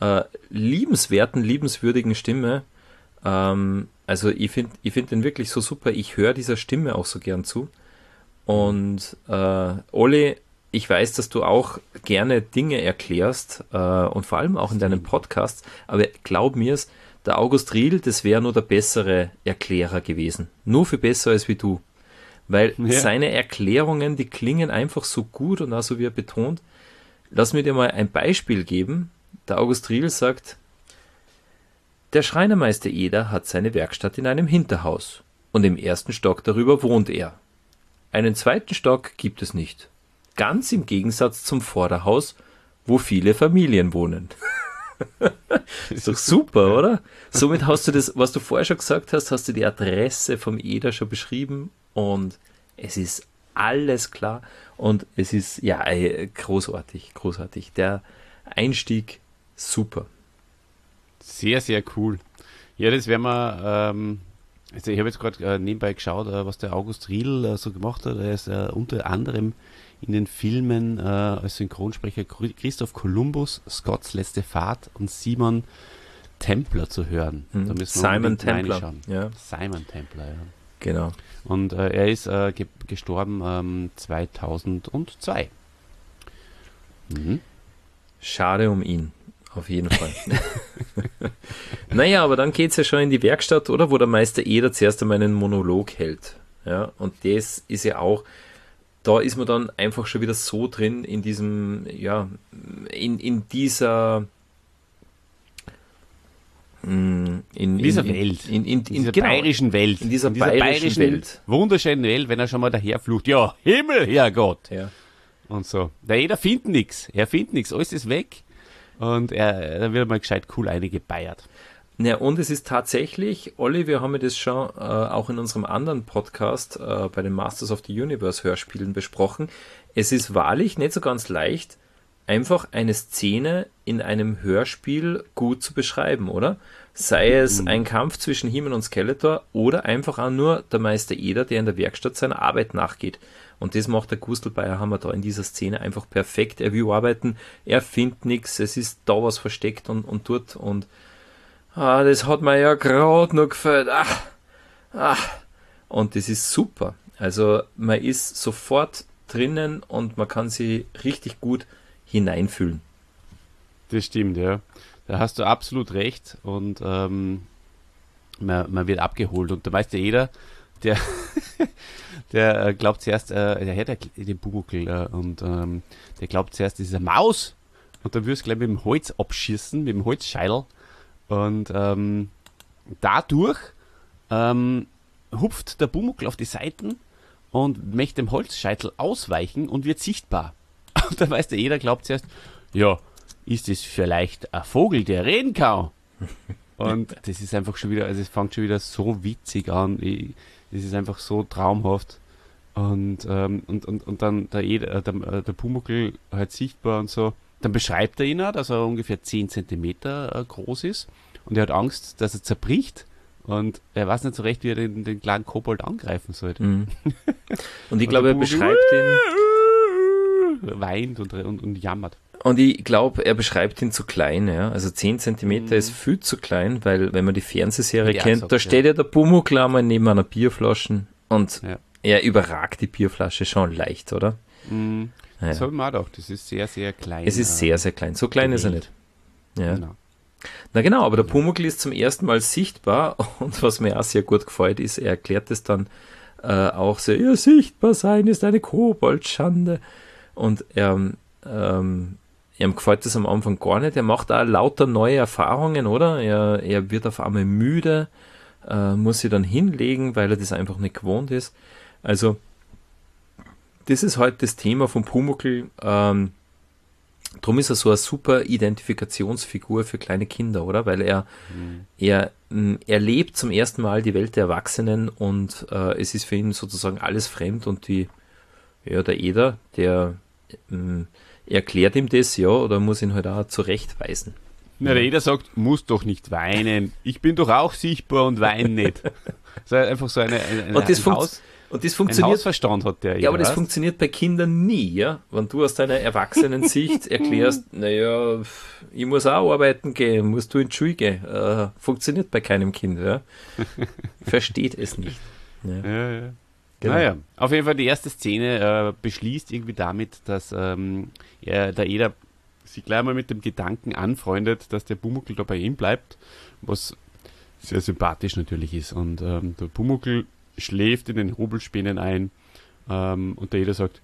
äh, liebenswerten, liebenswürdigen Stimme. Ähm, also ich finde ich find den wirklich so super. Ich höre dieser Stimme auch so gern zu. Und äh, Olli, ich weiß, dass du auch gerne Dinge erklärst äh, und vor allem auch in deinen Podcasts, aber glaub mir's, der August Riedl, das wäre nur der bessere Erklärer gewesen. Nur viel besser als wie du. Weil ja. seine Erklärungen, die klingen einfach so gut und auch so wie er betont. Lass mir dir mal ein Beispiel geben. Der August Riedl sagt, der Schreinermeister Eder hat seine Werkstatt in einem Hinterhaus und im ersten Stock darüber wohnt er. Einen zweiten Stock gibt es nicht. Ganz im Gegensatz zum Vorderhaus, wo viele Familien wohnen. Ist doch super, oder? Somit hast du das, was du vorher schon gesagt hast, hast du die Adresse vom Eder schon beschrieben und es ist alles klar und es ist, ja, großartig, großartig. Der Einstieg, super. Sehr, sehr cool. Ja, das werden wir, ähm, also ich habe jetzt gerade äh, nebenbei geschaut, äh, was der August Riedl äh, so gemacht hat. Er ist äh, unter anderem in den Filmen äh, als Synchronsprecher Christoph Kolumbus, Scotts letzte Fahrt und Simon Templar zu hören. Mhm. Da müssen wir Simon Templar. Ja. Simon Templar, ja. Genau. Und äh, er ist äh, ge- gestorben ähm, zweitausendzwei. Mhm. Schade um ihn, auf jeden Fall. Naja, aber dann geht es ja schon in die Werkstatt, oder? Wo der Meister Eder zuerst einmal einen Monolog hält. Ja, und das ist ja auch, da ist man dann einfach schon wieder so drin in diesem, ja, in, in dieser in, in dieser in, Welt, in, in, in, in dieser genau, bayerischen Welt, in dieser, in dieser bayerischen, bayerischen Welt, wunderschönen Welt, wenn er schon mal daherflucht, ja, Himmel, Herrgott, ja. Und so. Der Eder findet nichts, er findet nichts, alles ist weg und er, da wird mal gescheit cool eingebeiert. Ja, und es ist tatsächlich, Olli, wir haben ja das schon äh, auch in unserem anderen Podcast äh, bei den Masters of the Universe Hörspielen besprochen. Es ist wahrlich nicht so ganz leicht, einfach eine Szene in einem Hörspiel gut zu beschreiben, oder? Sei es ein Kampf zwischen He-Man und Skeletor oder einfach auch nur der Meister Eder, der in der Werkstatt seiner Arbeit nachgeht. Und das macht der Gustl Bayerhammer da in dieser Szene einfach perfekt. Er will arbeiten, er findet nichts, es ist da was versteckt und, und dort und ah, das hat mir ja gerade noch gefällt. Ach, ach. Und das ist super. Also man ist sofort drinnen und man kann sich richtig gut hineinfühlen. Das stimmt, ja. Da hast du absolut recht und ähm, man, man wird abgeholt. Und der Meister Eder, der, der äh, glaubt zuerst, äh, der hat den Pumuckl äh, und ähm, der glaubt zuerst, das ist eine Maus und dann wirst du gleich mit dem Holz abschießen, mit dem Holzscheitel. Und ähm, dadurch ähm, hupft der Pumuckl auf die Seiten und möchte dem Holzscheitel ausweichen und wird sichtbar. Und da weiß der jeder, glaubt zuerst, ja, ist das vielleicht ein Vogel, der reden kann? Und das ist einfach schon wieder, also es fängt schon wieder so witzig an. Es ist einfach so traumhaft. Und, ähm, und, und, und dann der, Eder, der, der Pumuckl halt sichtbar und so. Dann beschreibt er ihn auch, dass er ungefähr zehn Zentimeter groß ist und er hat Angst, dass er zerbricht und er weiß nicht so recht, wie er den, den kleinen Kobold angreifen sollte. Mhm. Und ich glaube, er beschreibt ihn... weint und, und, und jammert. Und ich glaube, er beschreibt ihn zu klein. Ja? Also zehn Zentimeter Mhm. ist viel zu klein, weil wenn man die Fernsehserie Ja, kennt, sagt, da steht ja der Pumuckl einmal neben einer Bierflasche und Ja. er überragt die Bierflasche schon leicht, oder? Mhm. Ja. Das habe ich mir auch gedacht, das ist sehr, sehr klein. Es ist sehr, sehr klein. So klein ist er gewählt. nicht. Ja. Genau. Na genau, aber der Pumuckl ist zum ersten Mal sichtbar und was mir auch sehr gut gefällt ist, er erklärt es dann äh, auch so, ja, sichtbar sein ist eine Koboldschande. Und er, ähm, ihm gefällt das am Anfang gar nicht. Er macht auch lauter neue Erfahrungen, oder? Er, er wird auf einmal müde, äh, muss sich dann hinlegen, weil er das einfach nicht gewohnt ist. Also das ist halt das Thema von Pumuckl. Ähm, drum ist er so eine super Identifikationsfigur für kleine Kinder, oder? Weil er, mhm. er, mh, er lebt zum ersten Mal die Welt der Erwachsenen und äh, es ist für ihn sozusagen alles fremd und die, ja, der Eder, der mh, erklärt ihm das, ja, oder muss ihn halt auch zurechtweisen. Na, der Eder sagt, muss doch nicht weinen. Ich bin doch auch sichtbar und weine nicht. So einfach so eine, eine und das ein funkt, Haus. Und das Ein funktioniert. Hausverstand hat der. Ja, aber das weißt? funktioniert bei Kindern nie, ja. Wenn du aus deiner Erwachsenen-Sicht erklärst, naja, ich muss auch arbeiten gehen, musst du in die Schule gehen. Äh, funktioniert bei keinem Kind, ja. Versteht es nicht. Ja. Ja, ja. Genau. Naja, auf jeden Fall die erste Szene äh, beschließt irgendwie damit, dass ähm, er, der Eder sich gleich mal mit dem Gedanken anfreundet, dass der Pumuckl da bei ihm bleibt, was sehr sympathisch natürlich ist. Und ähm, der Pumuckl schläft in den Hobelspänen ein ähm, und der Eder sagt,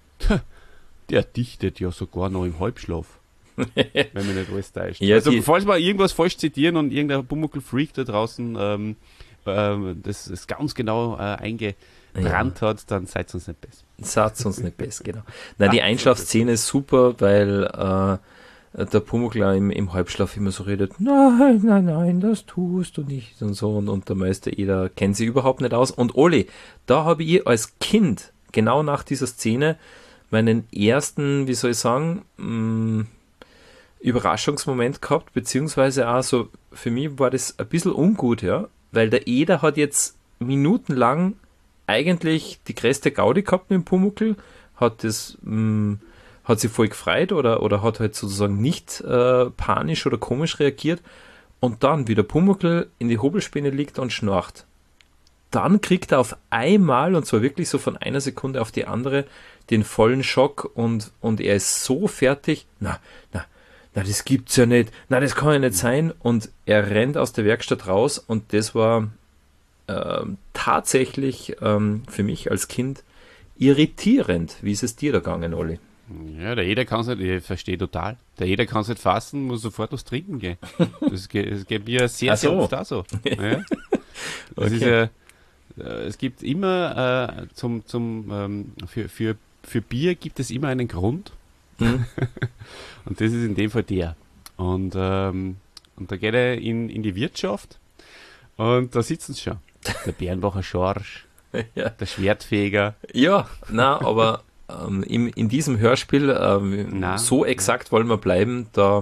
der dichtet ja sogar noch im Halbschlaf. Wenn man nicht alles täuscht. Ja, also die- falls wir irgendwas falsch zitieren und irgendein Pumuckl-Freak da draußen ähm, ähm, das ist ganz genau äh, eingebrannt hat, dann seid uns nicht besser. Satz uns nicht besser, genau. Nein, die Einschlafszene ist super, weil äh, der Pumuckl auch im, im Halbschlaf immer so redet, nein, nein, nein, das tust du nicht und so. Und, und der Meister Eder kennt sie überhaupt nicht aus. Und Oli, da habe ich als Kind, genau nach dieser Szene, meinen ersten, wie soll ich sagen, mh, Überraschungsmoment gehabt, beziehungsweise auch so, für mich war das ein bisschen ungut, ja, weil der Eder hat jetzt minutenlang eigentlich die größte Gaudi gehabt mit dem Pumuckl, hat das, mh, hat sich voll gefreut oder, oder hat halt sozusagen nicht äh, panisch oder komisch reagiert und dann, wie der Pumuckl in die Hobelspäne liegt und schnarcht, dann kriegt er auf einmal, und zwar wirklich so von einer Sekunde auf die andere, den vollen Schock und, und er ist so fertig, na, na, na, das gibt's ja nicht, na, das kann ja nicht sein, und er rennt aus der Werkstatt raus und das war ähm, tatsächlich ähm, für mich als Kind irritierend. Wie ist es dir da gegangen, Olli? Ja, der Eder kann es nicht, ich verstehe total. Der Eder kann es nicht fassen, muss sofort was trinken gehen. Das geht, das geht mir sehr, Ach sehr so. oft auch so. Ja. Das ist ja, äh, es gibt immer äh, zum, zum, ähm, für, für, für Bier gibt es immer einen Grund. Hm? Und das ist in dem Fall der. Und, ähm, und da geht er in, in die Wirtschaft und da sitzen sie schon. Der Bernbacher Schorsch, Ja. der Schwertfeger. Ja, na, aber ähm, im, in diesem Hörspiel, ähm, Na, so exakt wollen wir bleiben, da,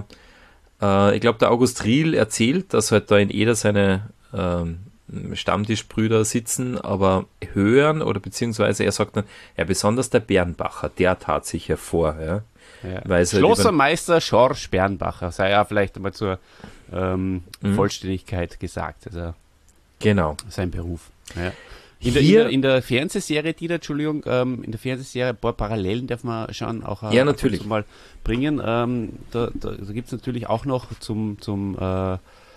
äh, ich glaube, der August Riel erzählt, dass halt da in Eder seine ähm, Stammtischbrüder sitzen, aber hören, oder beziehungsweise er sagt dann, ja, besonders der Bernbacher, der tat sich hervor, ja. Ja. Weil es halt Schlossermeister Schorsch Bernbacher, sei ja vielleicht einmal zur ähm, Mhm. Vollständigkeit gesagt, also Genau. sein Beruf. Ja. In, der, in, Hier- der, in der Fernsehserie, die da, Entschuldigung, ähm, in der Fernsehserie, ein paar Parallelen darf man schon auch äh, Ja, ab und natürlich. zu mal bringen. Ähm, da da, da gibt es natürlich auch noch zum, zum äh,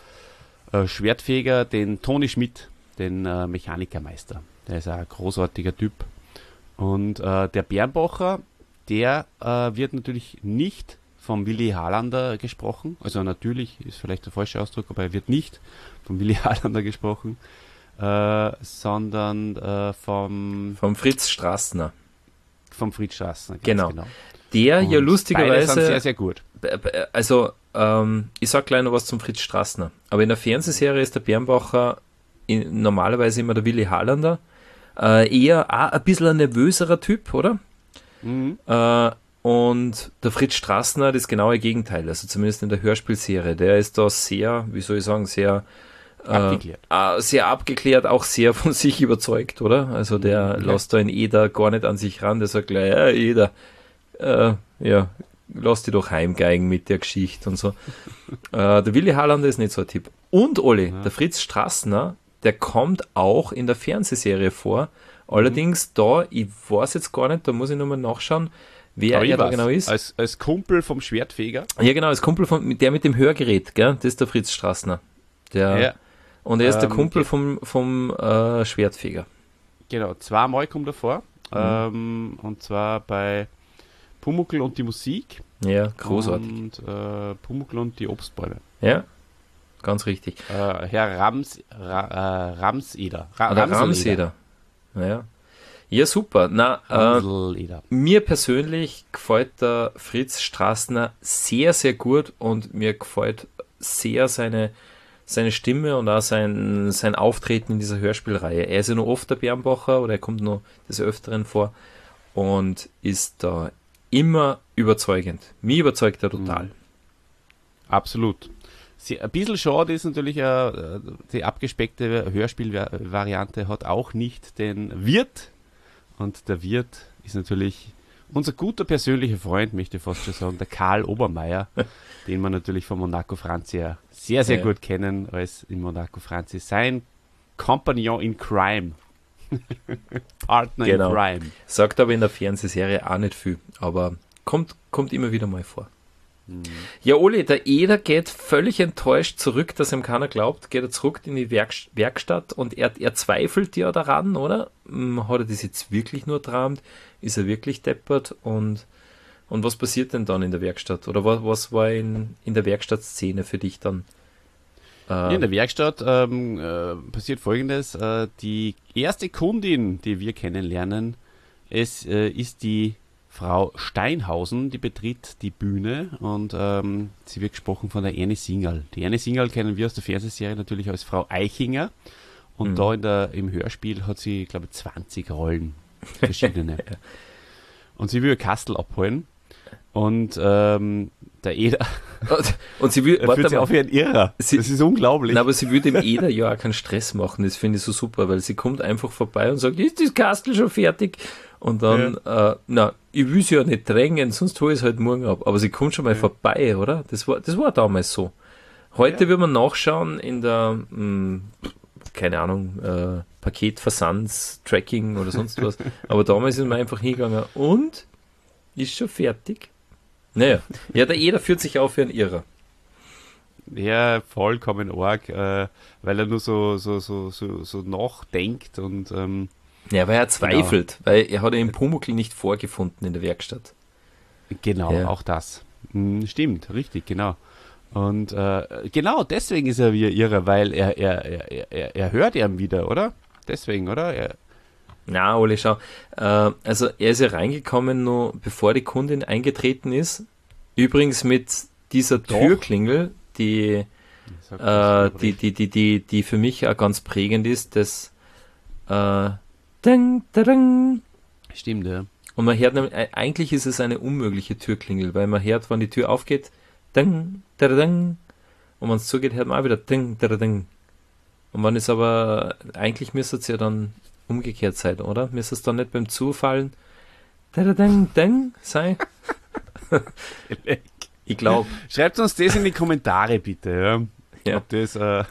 äh, Schwertfeger den Toni Schmidt, den äh, Mechanikermeister. Der ist auch ein großartiger Typ. Und äh, der Bernbacher, der äh, wird natürlich nicht vom Willi Harlander gesprochen. Also natürlich ist vielleicht der falsche Ausdruck, aber er wird nicht vom Willi Harlander gesprochen, äh, sondern äh, vom, Vom Fritz Strassner. vom Fritz Strassner. ganz Genau. genau. Der Und ja beide sind lustigerweise, sehr, sehr gut. b- b- also ähm, ich sag gleich noch was zum Fritz Strassner, aber in der Fernsehserie ist der Bernbacher in, normalerweise immer der Willi Harlander, äh, eher auch ein bisschen ein nervöserer Typ, oder? Mhm. Äh, und der Fritz Strassner, das genaue Gegenteil, also zumindest in der Hörspielserie, der ist da sehr, wie soll ich sagen, sehr äh, Abgeklärt. äh, sehr abgeklärt, auch sehr von sich überzeugt, oder? Also der Mhm. lässt da in Eder gar nicht an sich ran, der sagt gleich, ja, Eder, äh, ja, lass dich doch heimgeigen mit der Geschichte und so. äh, der Willi Harlander ist nicht so ein Tipp. Und Olli, Ja. der Fritz Strassner, der kommt auch in der Fernsehserie vor. Allerdings da, ich weiß jetzt gar nicht, da muss ich nochmal nachschauen, wer Aber ich er da weiß, genau ist. Als, als Kumpel vom Schwertfeger. Ja, genau, als Kumpel von der mit dem Hörgerät, gell? Das ist der Fritz Strassner. Der, Ja, Und er ist der Ähm, Kumpel ge- vom, vom äh, Schwertfeger. genau. Zweimal kommt er vor. Mhm. Ähm, und zwar bei Pumuckl und die Musik. Ja, großartig. Und äh, Pumuckl und die Obstbäume. Ja, ganz richtig. Äh, Herr Rams, Ra, äh, Ramseder. Ra, Oder Ramseder. Ja. Ja, super. Na, äh, Ramseleder. mir persönlich gefällt der Fritz Strassner sehr, sehr gut und mir gefällt sehr seine, seine Stimme und auch sein, sein Auftreten in dieser Hörspielreihe. Er ist ja noch oft der Bernbacher oder er kommt noch des Öfteren vor und ist da immer überzeugend. Mich überzeugt er total. Mhm. Absolut. Sie, ein bisschen schade ist natürlich, äh, die abgespeckte Hörspielvariante hat auch nicht den Wirt Und der Wirt ist natürlich unser guter persönlicher Freund, möchte ich fast schon sagen, der Karl Obermeier, den wir natürlich von Monaco Franzi ja sehr, sehr Ja. gut kennen, als in Monaco Franzi sein Compagnon in Crime. Partner Genau. in Crime. Sagt aber in der Fernsehserie auch nicht viel, aber kommt, kommt immer wieder mal vor. Ja, Oli, der Eder geht völlig enttäuscht zurück, dass ihm keiner glaubt, geht er zurück in die Werk Werkstatt und er, er zweifelt ja daran, oder? Hm, Hat er das jetzt wirklich nur träumt? Ist er wirklich deppert? Und, und was passiert denn dann in der Werkstatt? Oder was, was war in, in der Werkstattszene für dich dann? Äh, Ja, in der Werkstatt ähm, äh, passiert Folgendes. Äh, die erste Kundin, die wir kennenlernen, es äh, ist die Frau Steinhausen, die betritt die Bühne und ähm, sie wird gesprochen von der Ernie Singerl. Die Ernie Singerl kennen wir aus der Fernsehserie natürlich als Frau Eichinger und Mhm. da in der, im Hörspiel hat sie, glaube ich, zwanzig Rollen, verschiedene. Und sie will ihr Kastel abholen und ähm, der Eder und, und sie will, er warte fühlt sich mal, auf wie ein Irrer. Sie- das ist unglaublich. Nein, aber sie würde dem Eder ja auch keinen Stress machen, das finde ich so super, weil sie kommt einfach vorbei und sagt, ist das Kastel schon fertig? Und dann, äh, na, ich will sie ja nicht drängen, sonst hole ich es halt morgen ab. Aber sie kommt schon mal vorbei, oder? Das war, das war damals so. Heute Ja. will man nachschauen in der, mh, keine Ahnung, äh, Paketversands, Tracking oder sonst was. Aber damals ist man einfach hingegangen und ist schon fertig. Naja, ja, der Eder führt sich auf wie ein Irrer. Ja, vollkommen arg, äh, weil er nur so, so, so, so, so nachdenkt und ähm, Ja, weil er zweifelt, weil er hat ja den Pumuckl nicht vorgefunden in der Werkstatt. genau, Ja. auch das. Hm, stimmt, richtig, genau. Und äh, genau deswegen ist er wie ein Irrer, weil er, er, er, er, er hört ihn wieder, oder? Deswegen, oder? Er, Na, Ole, schau. Äh, also er ist ja reingekommen, nur bevor die Kundin eingetreten ist. Übrigens mit dieser Doch. Türklingel, die, sagt äh, das die, die, die, die, die für mich auch ganz prägend ist, das äh, Ding, ding. Stimmt, ja. Und man hört, nämlich- äh, eigentlich ist es eine unmögliche Türklingel, weil man hört, wenn die Tür aufgeht, ding, ding, und wenn es zugeht, hört man auch wieder ding, ding. Und wenn es aber, eigentlich müsste es ja dann umgekehrt sein, oder? Müsste es dann nicht beim Zufallen ding, ding sein? Ich glaube. Schreibt uns das in die Kommentare, bitte, ja. Ja. Ob das, äh,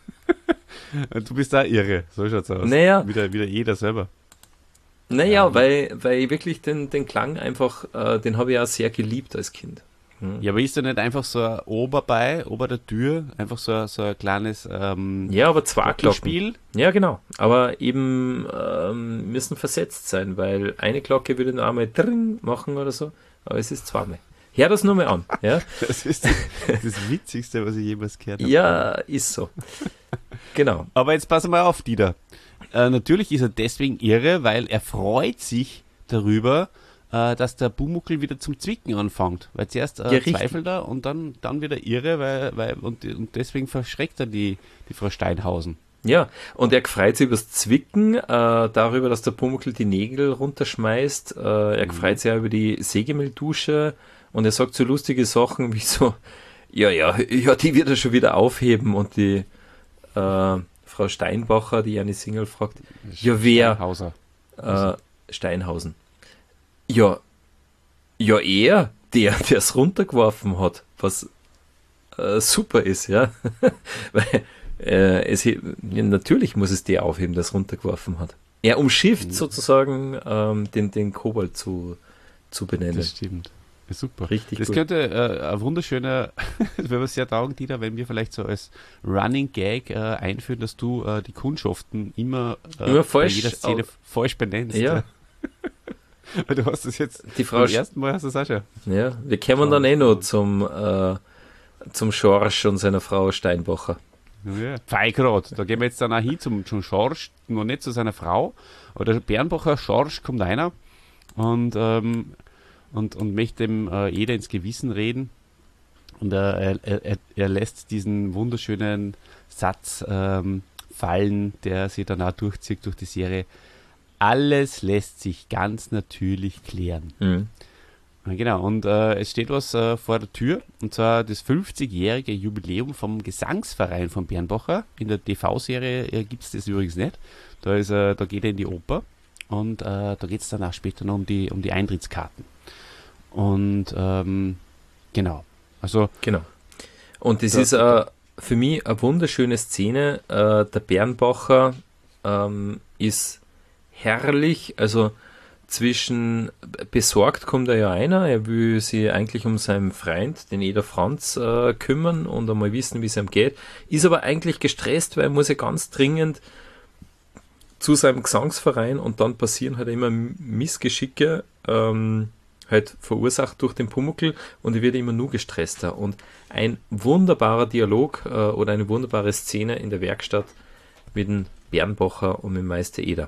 du bist da irre, so schaut's aus. Naja. Wieder, wieder jeder selber. Naja, Ja. weil, weil ich wirklich den, den Klang einfach, äh, den habe ich auch sehr geliebt als Kind. Ja, aber ist da nicht einfach so ein Ober bei, ober der Tür, einfach so, ein- so ein kleines ähm, Ja, aber zwei Glocken. Spiel? Ja, genau. Aber eben ähm, müssen versetzt sein, weil eine Glocke würde nur einmal dring machen oder so, aber es ist zweimal. Hör das nur mal an. Ja, Das ist das Witzigste, was ich jemals gehört habe. ja ist so. Genau. Aber jetzt passen wir auf, Dieter. Äh, natürlich ist er deswegen irre, weil er freut sich darüber, äh, dass der Pumuckl wieder zum Zwicken anfängt. Weil zuerst äh, Ja, richtig. zweifelt er und dann, dann wieder irre, weil, weil und, und deswegen verschreckt er die, die Frau Steinhausen. Ja, und er freut sich übers Zwicken, äh, darüber, dass der Pumuckl die Nägel runterschmeißt. Äh, er freut sich auch über die Sägemelldusche und er sagt so lustige Sachen wie so, ja, ja, ja, die wird er schon wieder aufheben. Und die äh, Frau Steinbacher, die eine Single fragt, ja, wer? Steinhauser. Äh, Steinhausen. Ja, ja, er, der, der es runtergeworfen hat, was äh, super ist, ja. Weil äh, es, ja, natürlich muss es der aufheben, der es runtergeworfen hat. Er umschifft sozusagen ähm, den, den Kobold zu, zu benennen. Das stimmt. Ja, super. Richtig Das gut. könnte äh, ein wunderschöner, das wäre sehr taugen, Dieter, wenn wir vielleicht so als Running Gag äh, einführen, dass du äh, die Kundschaften immer, äh, Immer falsch bei jeder Szene au- falsch benennst. Ja. Weil du hast das jetzt, Die Frau beim Sch- ersten Mal hast du das auch schon. Ja, wir kommen dann eh noch zum, äh, zum Schorsch und seiner Frau Steinbacher. Ja. Pfeigrad, da gehen wir jetzt dann auch hin zum, zum Schorsch, noch nicht zu seiner Frau. Aber der Bernbacher Schorsch kommt einer und, ähm, und, und möchte dem äh, jeder ins Gewissen reden. Und er, er, er, er lässt diesen wunderschönen Satz ähm, fallen, der sich dann auch durchzieht durch die Serie. Alles lässt sich ganz natürlich klären. Mhm. Ja, genau, und äh, es steht was äh, vor der Tür, und zwar das fünfzigjährige Jubiläum vom Gesangsverein von Bernbacher. In der T V-Serie äh, gibt es das übrigens nicht. Da, ist, äh, da geht er in die Oper und äh, da geht es dann auch später noch um die, um die Eintrittskarten. Und ähm, genau, also Genau. Und das Da- ist äh, für mich eine wunderschöne Szene. Äh, der Bernbacher ähm, ist herrlich, also zwischen besorgt kommt er ja einer, er will sich eigentlich um seinen Freund, den Eder Franz, äh, kümmern und einmal wissen, wie es ihm geht, ist aber eigentlich gestresst, weil er muss ja ganz dringend zu seinem Gesangsverein und dann passieren halt immer Missgeschicke, ähm, halt verursacht durch den Pumuckl und er wird immer nur gestresster. Und ein wunderbarer Dialog äh, oder eine wunderbare Szene in der Werkstatt mit dem Bernbacher und mit dem Meister Eder.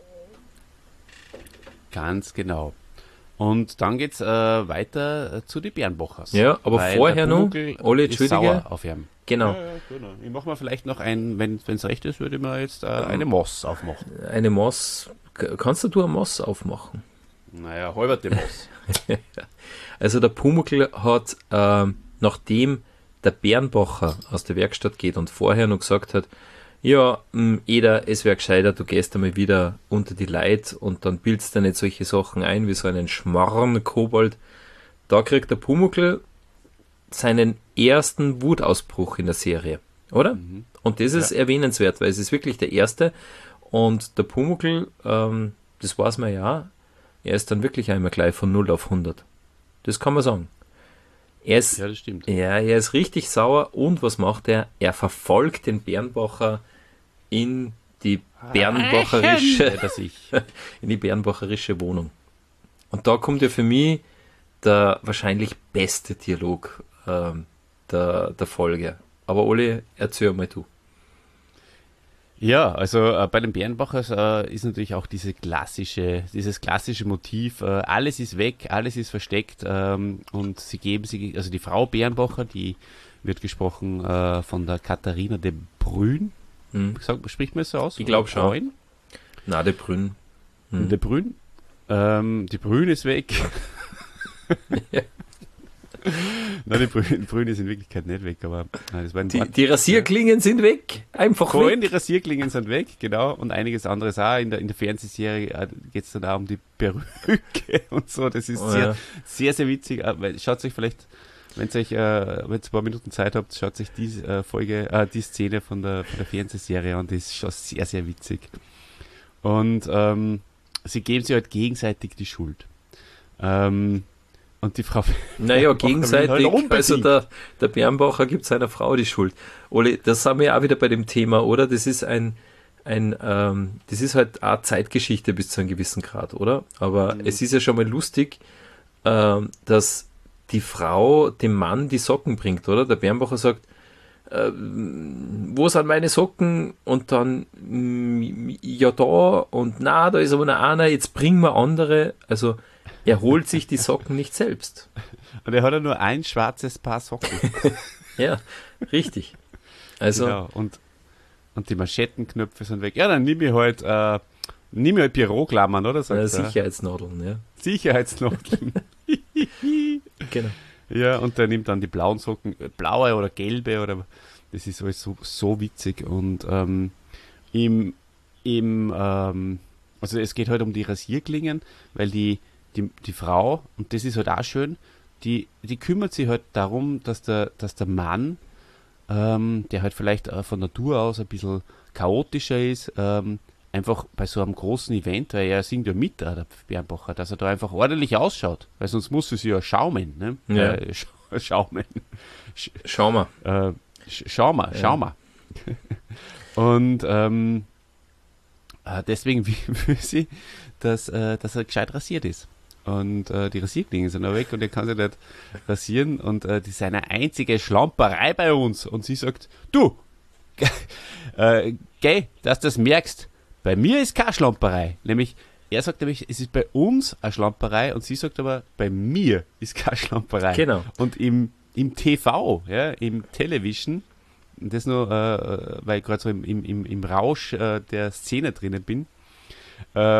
ganz genau. Und dann geht es äh, weiter äh, zu den Bernbachers. Ja, aber Weil vorher der noch, Pumuckl Olli, ist entschuldige. sauer auf ihn. Genau, Ja, ja, genau. Ich mache mir vielleicht noch ein, wenn es recht ist, würde ich mir jetzt äh, eine Moss aufmachen. eine Moss. K- Kannst du eine Moss aufmachen? Naja, halberte Moss. Also der Pumuckl hat, ähm, nachdem der Bernbacher aus der Werkstatt geht und vorher noch gesagt hat, ja, mh, Eder, es wäre gescheiter, du gehst einmal wieder unter die Leid und dann bildest du nicht solche Sachen ein wie so einen Schmarrn-Kobold. Da kriegt der Pumuckl seinen ersten Wutausbruch in der Serie, oder? Und das ist erwähnenswert, weil es ist wirklich der erste und der Pumuckl, ähm, das weiß man ja, er ist dann wirklich einmal gleich von null auf hundert. Das kann man sagen. Er ist, Ja, das stimmt. ja, er ist richtig sauer und was macht er? Er verfolgt den Bernbacher in die Bernbacherische, Dass ich. in die Bernbacherische Wohnung. Und da kommt ja für mich der wahrscheinlich beste Dialog ähm, der, der Folge. Aber Oli, erzähl mal du. Ja, also äh, bei den Bernbachers äh, ist natürlich auch diese klassische, dieses klassische Motiv, äh, alles ist weg, alles ist versteckt ähm, und sie geben sich, also die Frau Bernbacher, die wird gesprochen äh, von der Katharina de Bruyne. Hm. Sag, spricht man es so aus? Ich glaub schon. Bruyne? Na, der Brünn. Hm. De Bruyne. Ähm, die Brüne ist weg. Ja. Nein, die Brüne, die Brüne ist in Wirklichkeit nicht weg, aber nein, das war ein Die, Wort. die Rasierklingen sind weg. Einfach Vorhin weg. die Rasierklingen sind weg, genau, und einiges anderes auch. In der, in der Fernsehserie geht es dann auch um die Perücke und so. Das ist Oh, sehr, ja. sehr, sehr witzig. Äh, weil- Schaut euch vielleicht, wenn ihr euch, äh, wenn ihr ein paar Minuten Zeit habt, schaut euch die äh, Folge, äh, die Szene von der, von der Fernsehserie an. Die ist schon sehr, sehr witzig. Und ähm, sie geben sich halt gegenseitig die Schuld. Ähm, und die Frau. Naja, Bernbacher will gegenseitig. halt unbedingt. Also der, der Bernbacher gibt seiner Frau die Schuld. Oli, das sind wir ja auch wieder bei dem Thema, oder? Das ist ein, ein ähm, das ist halt auch Zeitgeschichte bis zu einem gewissen Grad, oder? Aber es ist ja schon mal lustig, ähm, dass die Frau dem Mann die Socken bringt, oder? Der Bernbacher sagt, äh, wo sind meine Socken? Und dann, mm, ja da, und na, da ist aber noch einer, jetzt bringen wir andere. Also er holt sich die Socken nicht selbst. Und er hat ja nur ein schwarzes Paar Socken. Ja, richtig. Also, Genau. Und, und die Manschettenknöpfe sind weg. Ja, dann nimm ich halt, äh, nimm ich halt Büroklammern, oder? äh, Sagt er. Sicherheitsnadeln, ja. Sicherheitsnoten. Genau. Ja, und der nimmt dann die blauen Socken, äh, blaue oder gelbe, oder das ist alles so, so witzig. Und ähm, im, im ähm, also es geht halt um die Rasierklingen, weil die, die, die Frau, und das ist halt auch schön, die, die kümmert sich halt darum, dass der, dass der Mann, ähm, der halt vielleicht äh, von Natur aus ein bisschen chaotischer ist, ähm, einfach bei so einem großen Event, weil er singt ja mit, äh, der Bernbacher, dass er da einfach ordentlich ausschaut, weil sonst muss es ja schaumen, ne? Ja. Äh, sch schaumen. Sch Schau mal. äh, sch schau mal, Ja. schau mal. Und ähm, äh, deswegen will will sie, dass, äh, dass er gescheit rasiert ist. Und äh, die Rasierklingen sind auch weg und er kann sich nicht rasieren. Und äh, das ist eine einzige Schlamperei bei uns. Und sie sagt, du, äh, geh, dass du das merkst, bei mir ist keine Schlamperei. Nämlich, er sagt nämlich, es ist bei uns eine Schlamperei und sie sagt aber, bei mir ist keine Schlamperei. Genau. Und im, im T V, ja, im Television, das nur, äh, weil ich gerade so im, im, im, im Rausch äh, der Szene drinnen bin, äh,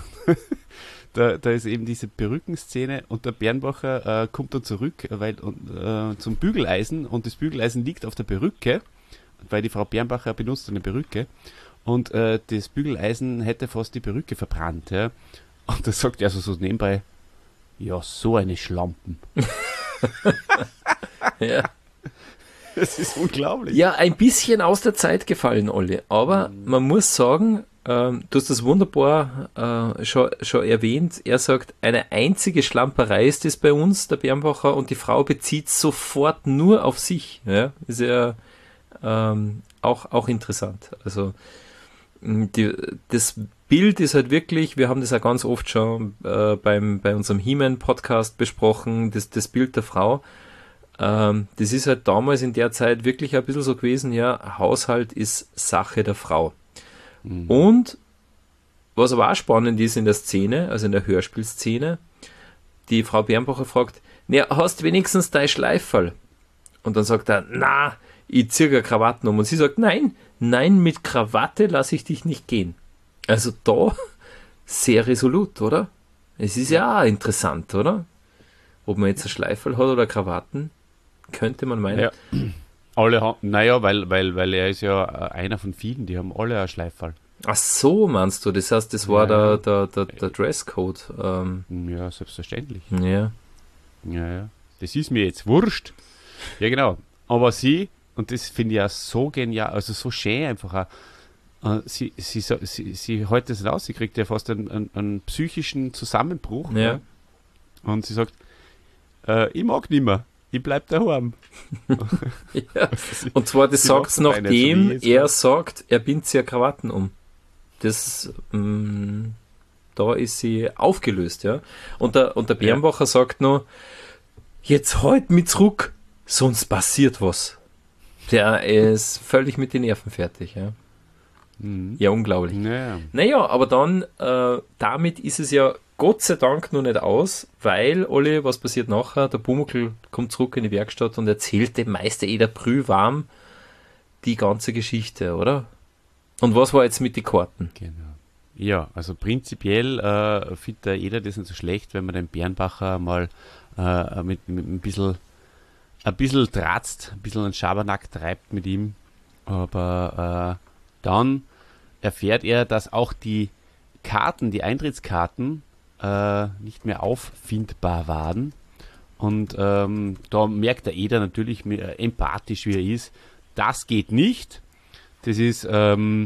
da, da ist eben diese Perückenszene und der Bernbacher äh, kommt dann zurück weil, und, äh, zum Bügeleisen und das Bügeleisen liegt auf der Perücke, weil die Frau Bernbacher benutzt eine Perücke und äh, das Bügeleisen hätte fast die Perücke verbrannt. Ja. Und da sagt er also so nebenbei, ja, so eine Schlampen. Ja. Das ist unglaublich. Ja, ein bisschen aus der Zeit gefallen, Olli. Aber mhm. man muss sagen, ähm, du hast das wunderbar äh, schon, schon erwähnt. Er sagt, eine einzige Schlamperei ist das bei uns, der Bernbacher, und die Frau bezieht sofort nur auf sich. Ja, ist ja ähm, auch, auch interessant. Also die, das Bild ist halt wirklich, wir haben das ja ganz oft schon äh, beim, bei unserem He-Man-Podcast besprochen, das, das Bild der Frau. Ähm, das ist halt damals in der Zeit wirklich ein bisschen so gewesen, ja, Haushalt ist Sache der Frau. Mhm. Und was aber auch spannend ist in der Szene, also in der Hörspielszene, die Frau Bernbacher fragt, na, hast wenigstens dein Schleiferl? Und dann sagt er, na, ich ziehe eine Krawatten um. Und sie sagt, nein, nein, mit Krawatte lasse ich dich nicht gehen. Also da sehr resolut, oder? Es ist ja auch interessant, oder? Ob man jetzt ein Schleiferl hat oder Krawatten, könnte man meinen. Ja. Alle haben, naja, weil, weil, weil er ist ja einer von vielen, die haben alle ein Schleiferl. Ach so, meinst du? Das heißt, das war ja, der, der, der, der Dresscode. Ähm. Ja, selbstverständlich. Ja. Ja, ja. Das ist mir jetzt wurscht. Ja, genau. Aber sie, und das finde ich ja so genial, also so schön einfach auch, sie, sie, sie, sie hält das raus, sie kriegt ja fast einen, einen, einen psychischen Zusammenbruch. Ja. Ja. Und sie sagt, äh, ich mag nicht mehr, ich bleib daheim. Ja. Und zwar, das sagt es nachdem so er sagt, er bindet sich ja Krawatten um. Das, mh, da ist sie aufgelöst, ja. Und der, und der Bernbacher ja. sagt noch, jetzt halt mich zurück, sonst passiert was. Der ist völlig mit den Nerven fertig, ja. Mhm. Ja, unglaublich. Naja. naja, aber dann, äh, damit ist es ja Gott sei Dank noch nicht aus, weil, Olli, was passiert nachher? Der Pumuckl kommt zurück in die Werkstatt und erzählt dem Meister Eder brühwarm die ganze Geschichte, oder? Und was war jetzt mit den Karten? Genau. Ja, also prinzipiell äh, findet der Eder das nicht so schlecht, wenn man den Bernbacher mal äh, mit, mit ein bisschen ein bisschen tratzt, ein bisschen einen Schabernack treibt mit ihm. Aber äh, dann erfährt er, dass auch die Karten, die Eintrittskarten äh, nicht mehr auffindbar waren. Und ähm, da merkt der Eder natürlich äh, empathisch, wie er ist, das geht nicht. Das ist ähm,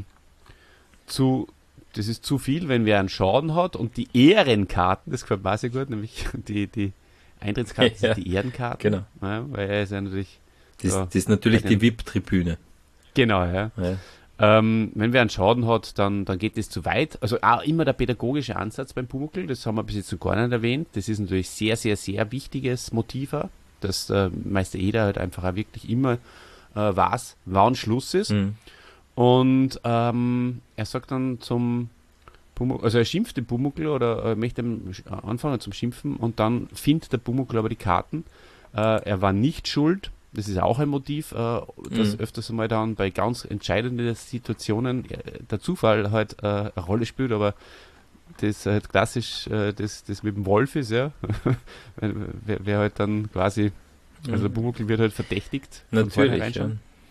zu das ist zu viel, wenn wer einen Schaden hat. Und die Ehrenkarten, das gefällt mir sehr gut, nämlich die, die Eintrittskarten ja, sind die Ehrenkarten. Genau. Ja, weil er ist ja natürlich... Das, ja, das ist natürlich die V I P-Tribüne. Genau, ja. ja. Ähm, wenn wer einen Schaden hat, dann, dann geht das zu weit. Also auch immer der pädagogische Ansatz beim Pumuckl, das haben wir bis jetzt noch gar nicht erwähnt. Das ist natürlich sehr, sehr, sehr wichtiges Motiv, dass äh, Meister Eder halt einfach auch wirklich immer äh, weiß, wann Schluss ist. Mhm. Und ähm, er sagt dann zum Pumuckl, also er schimpft den Pumuckl oder äh, möchte anfangen zum Schimpfen und dann findet der Pumuckl aber die Karten. Äh, er war nicht schuld. Das ist auch ein Motiv, äh, das mhm. öfters einmal dann bei ganz entscheidenden Situationen äh, der Zufall halt äh, eine Rolle spielt, aber das halt klassisch äh, das, das mit dem Wolf ist, ja. wer, wer halt dann quasi, also der Pumuckl wird halt verdächtigt. Natürlich, ja.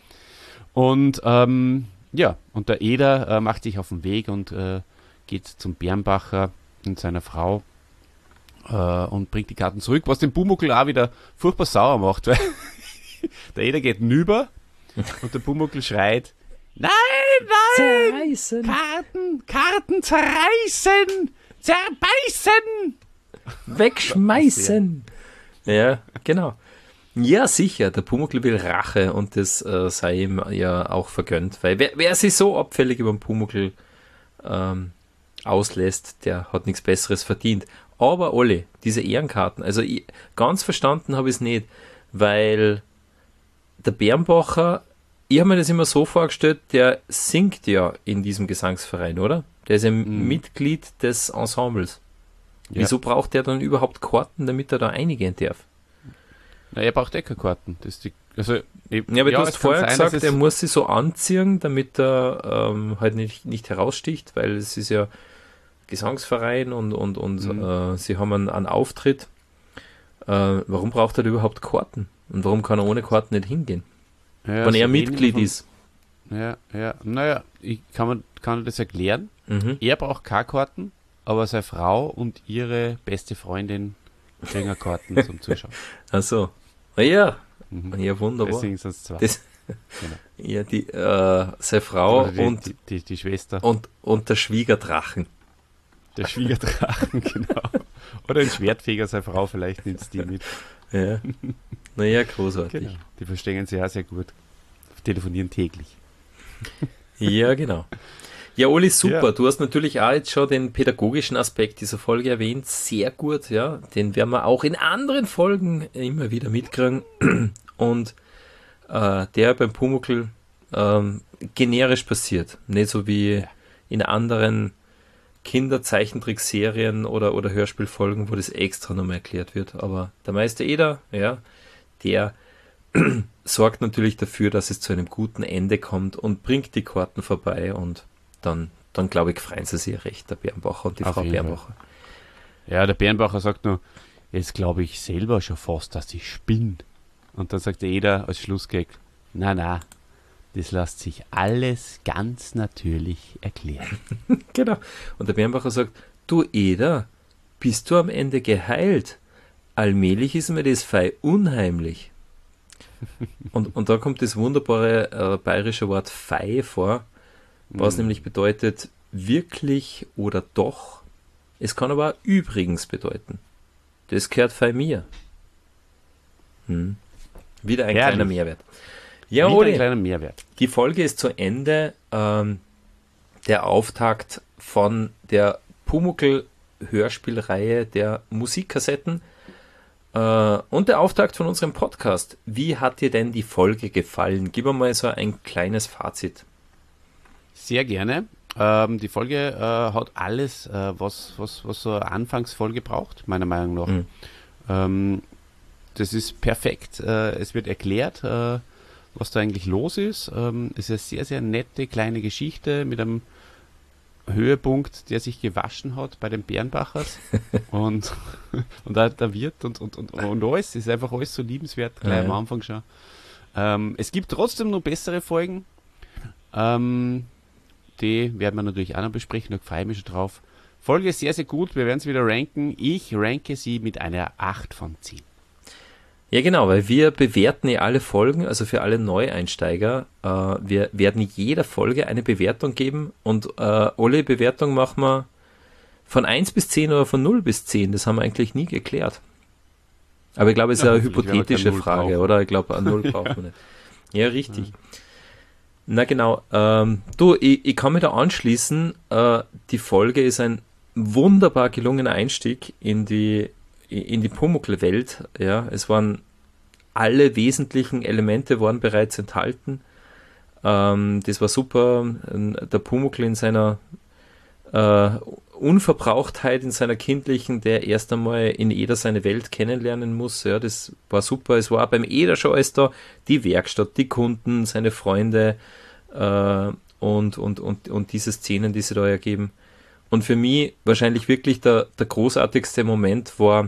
Und ähm, ja, und der Eder äh, macht sich auf den Weg und äh, geht zum Bernbacher und seiner Frau äh, und bringt die Karten zurück, was den Pumuckl auch wieder furchtbar sauer macht, weil der Eder geht hinüber und der Pumuckl schreit, nein, nein, zerreißen. Karten, Karten zerreißen, zerbeißen, wegschmeißen. Ja, genau. Ja, sicher, der Pumuckl will Rache und das äh, sei ihm ja auch vergönnt, weil wer, wer sich so abfällig über den Pumuckl ähm, auslässt, der hat nichts Besseres verdient. Aber Olli, diese Ehrenkarten, also ich, ganz verstanden habe ich es nicht, weil der Bernbacher, ich habe mir das immer so vorgestellt, der singt ja in diesem Gesangsverein, oder? Der ist ja mhm. Mitglied des Ensembles. Ja. Wieso braucht der dann überhaupt Karten, damit er da einigen darf? Na, er braucht eh keine Karten. Das die, also, ich, ja, aber ja, du hast vorher sein, gesagt, er muss sie so anziehen, damit er ähm, halt nicht, nicht heraussticht, weil es ist ja Gesangsverein und, und, und mhm. äh, sie haben einen, einen Auftritt. Äh, warum braucht er überhaupt Karten? Und warum kann er ohne Karten nicht hingehen? Ja, wenn er so Mitglied von, ist. Ja, ja. Naja, ich kann man kann das erklären. Mhm. Er braucht keine Karten, aber seine Frau und ihre beste Freundin kriegen Karten zum Zuschauen. Ach so. Ah, ja. Mhm. Ja, wunderbar. Deswegen sind es zwei. Das, Genau. ja, die, äh, seine Frau Oder die, und, die, die, die Schwester. und, und der Schwiegerdrachen. Der Schwiegerdrachen, genau. Oder ein Schwertfeger, seine Frau, vielleicht nimmt die mit. Ja. Naja, großartig. Genau. Die verstehen sich auch sehr gut. Telefonieren täglich. Ja, genau. Ja, Oli, super. Ja. Du hast natürlich auch jetzt schon den pädagogischen Aspekt dieser Folge erwähnt. Sehr gut, ja. Den werden wir auch in anderen Folgen immer wieder mitkriegen. Und äh, der beim Pumuckl ähm, generisch passiert. Nicht so wie Ja. in anderen Kinderzeichentrickserien oder, oder Hörspielfolgen, wo das extra nochmal erklärt wird. Aber der Meister Eder, ja, der sorgt natürlich dafür, dass es zu einem guten Ende kommt und bringt die Karten vorbei und dann, dann glaube ich, freuen sie sich recht, der Bernbacher und die Auf Frau jeden Bernbacher. Ja, der Bernbacher sagt nur, jetzt glaube ich selber schon fast, dass ich spinne. Und dann sagt der Eder als Schlussgag, na na, das lässt sich alles ganz natürlich erklären. Genau. Und der Bernbacher sagt, du Eder, bist du am Ende geheilt? Allmählich ist mir das fei unheimlich. Und, und da kommt das wunderbare äh, bayerische Wort fei vor, was Mhm. nämlich bedeutet wirklich oder doch. Es kann aber auch übrigens bedeuten. Das gehört fei mir. Hm. Wieder ein Herrlich. kleiner Mehrwert. Ja, Wieder ein Oli, kleiner Mehrwert. die Folge ist zu Ende. Ähm, der Auftakt von der Pumuckl-Hörspielreihe der Musikkassetten äh, und der Auftakt von unserem Podcast. Wie hat dir denn die Folge gefallen? Gib mir mal so ein kleines Fazit. Sehr gerne. Ähm, die Folge äh, hat alles, äh, was, was, was so eine Anfangsfolge braucht, meiner Meinung nach. Mhm. Ähm, das ist perfekt. Äh, es wird erklärt, äh, was da eigentlich los ist. Ähm, es ist eine sehr, sehr nette kleine Geschichte mit einem Höhepunkt, der sich gewaschen hat bei den Bernbachers. und und da der Wirt und, und, und, und alles. Es ist einfach alles so liebenswert, gleich Ja, am ja. Anfang schon. Ähm, es gibt trotzdem noch bessere Folgen. Ähm, die werden wir natürlich auch noch besprechen, da freue ich mich schon drauf. Folge ist sehr, sehr gut, wir werden sie wieder ranken. Ich ranke sie mit einer acht von zehn. Ja, genau, weil wir bewerten ja alle Folgen, also für alle Neueinsteiger. Äh, wir werden jeder Folge eine Bewertung geben und äh, alle Bewertungen machen wir von eins bis zehn oder von null bis zehn. Das haben wir eigentlich nie geklärt. Aber ich glaube, es ist Ja, eine hoffentlich werden wir hypothetische keine Null Frage, brauchen. oder? Ich glaube, eine Null braucht man nicht. Ja, richtig. Na genau. Ähm, du, ich, ich kann mich da anschließen. Äh, die Folge ist ein wunderbar gelungener Einstieg in die in die Pumuckl-Welt. Ja, es waren alle wesentlichen Elemente waren bereits enthalten. Ähm, das war super. Der Pumuckl in seiner äh, Unverbrauchtheit, in seiner kindlichen, der erst einmal in Eder seine Welt kennenlernen muss. Ja, das war super. Es war beim Eder schon alles da. Die Werkstatt, die Kunden, seine Freunde äh, und, und, und, und diese Szenen, die sie da ergeben. Und für mich wahrscheinlich wirklich der, der großartigste Moment war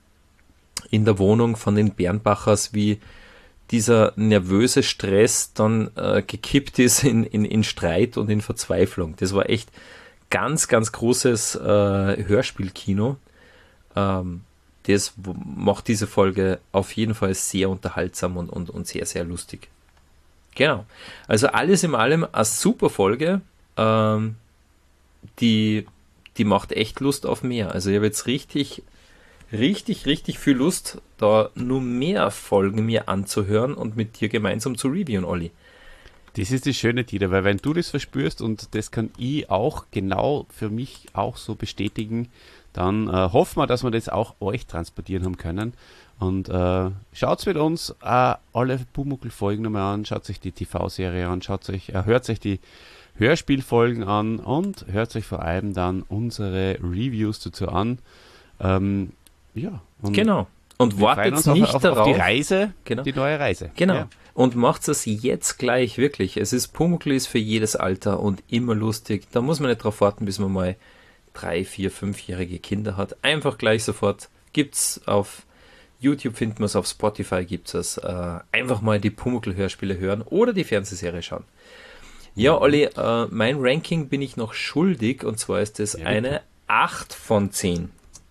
in der Wohnung von den Bernbachers, wie dieser nervöse Stress dann äh, gekippt ist in, in, in Streit und in Verzweiflung. Das war echt ganz, ganz großes äh, Hörspielkino. Ähm, das w- macht diese Folge auf jeden Fall sehr unterhaltsam und, und, und sehr, sehr lustig. Genau. Also alles in allem eine super Folge. Ähm, die, die macht echt Lust auf mehr. Also ich habe jetzt richtig, richtig, richtig viel Lust, da nur mehr Folgen mir anzuhören und mit dir gemeinsam zu reviewen, Olli. Das ist das Schöne, Dieter, weil wenn du das verspürst und das kann ich auch genau für mich auch so bestätigen, dann äh, hoffen wir, dass wir das auch euch transportieren haben können. Und äh, schaut mit uns äh, alle Pumuckl-Folgen nochmal an, schaut euch die T V-Serie an, schaut euch, äh, hört euch die Hörspielfolgen an und hört euch vor allem dann unsere Reviews dazu an. Ähm, ja. Und Genau. Und wir freuen wartet uns auf, nicht auf, darauf. auf die Reise, Genau. die neue Reise. Genau. Ja. Und macht es jetzt gleich, wirklich. Es ist Pumuckl ist für jedes Alter und immer lustig. Da muss man nicht drauf warten, bis man mal drei, vier, fünfjährige Kinder hat. Einfach gleich sofort. Gibt's auf YouTube, findet man es, auf Spotify gibt es. Äh, einfach mal die Pumuckl-Hörspiele hören oder die Fernsehserie schauen. Ja, Olli, äh, mein Ranking bin ich noch schuldig und zwar ist es ja, eine acht von zehn.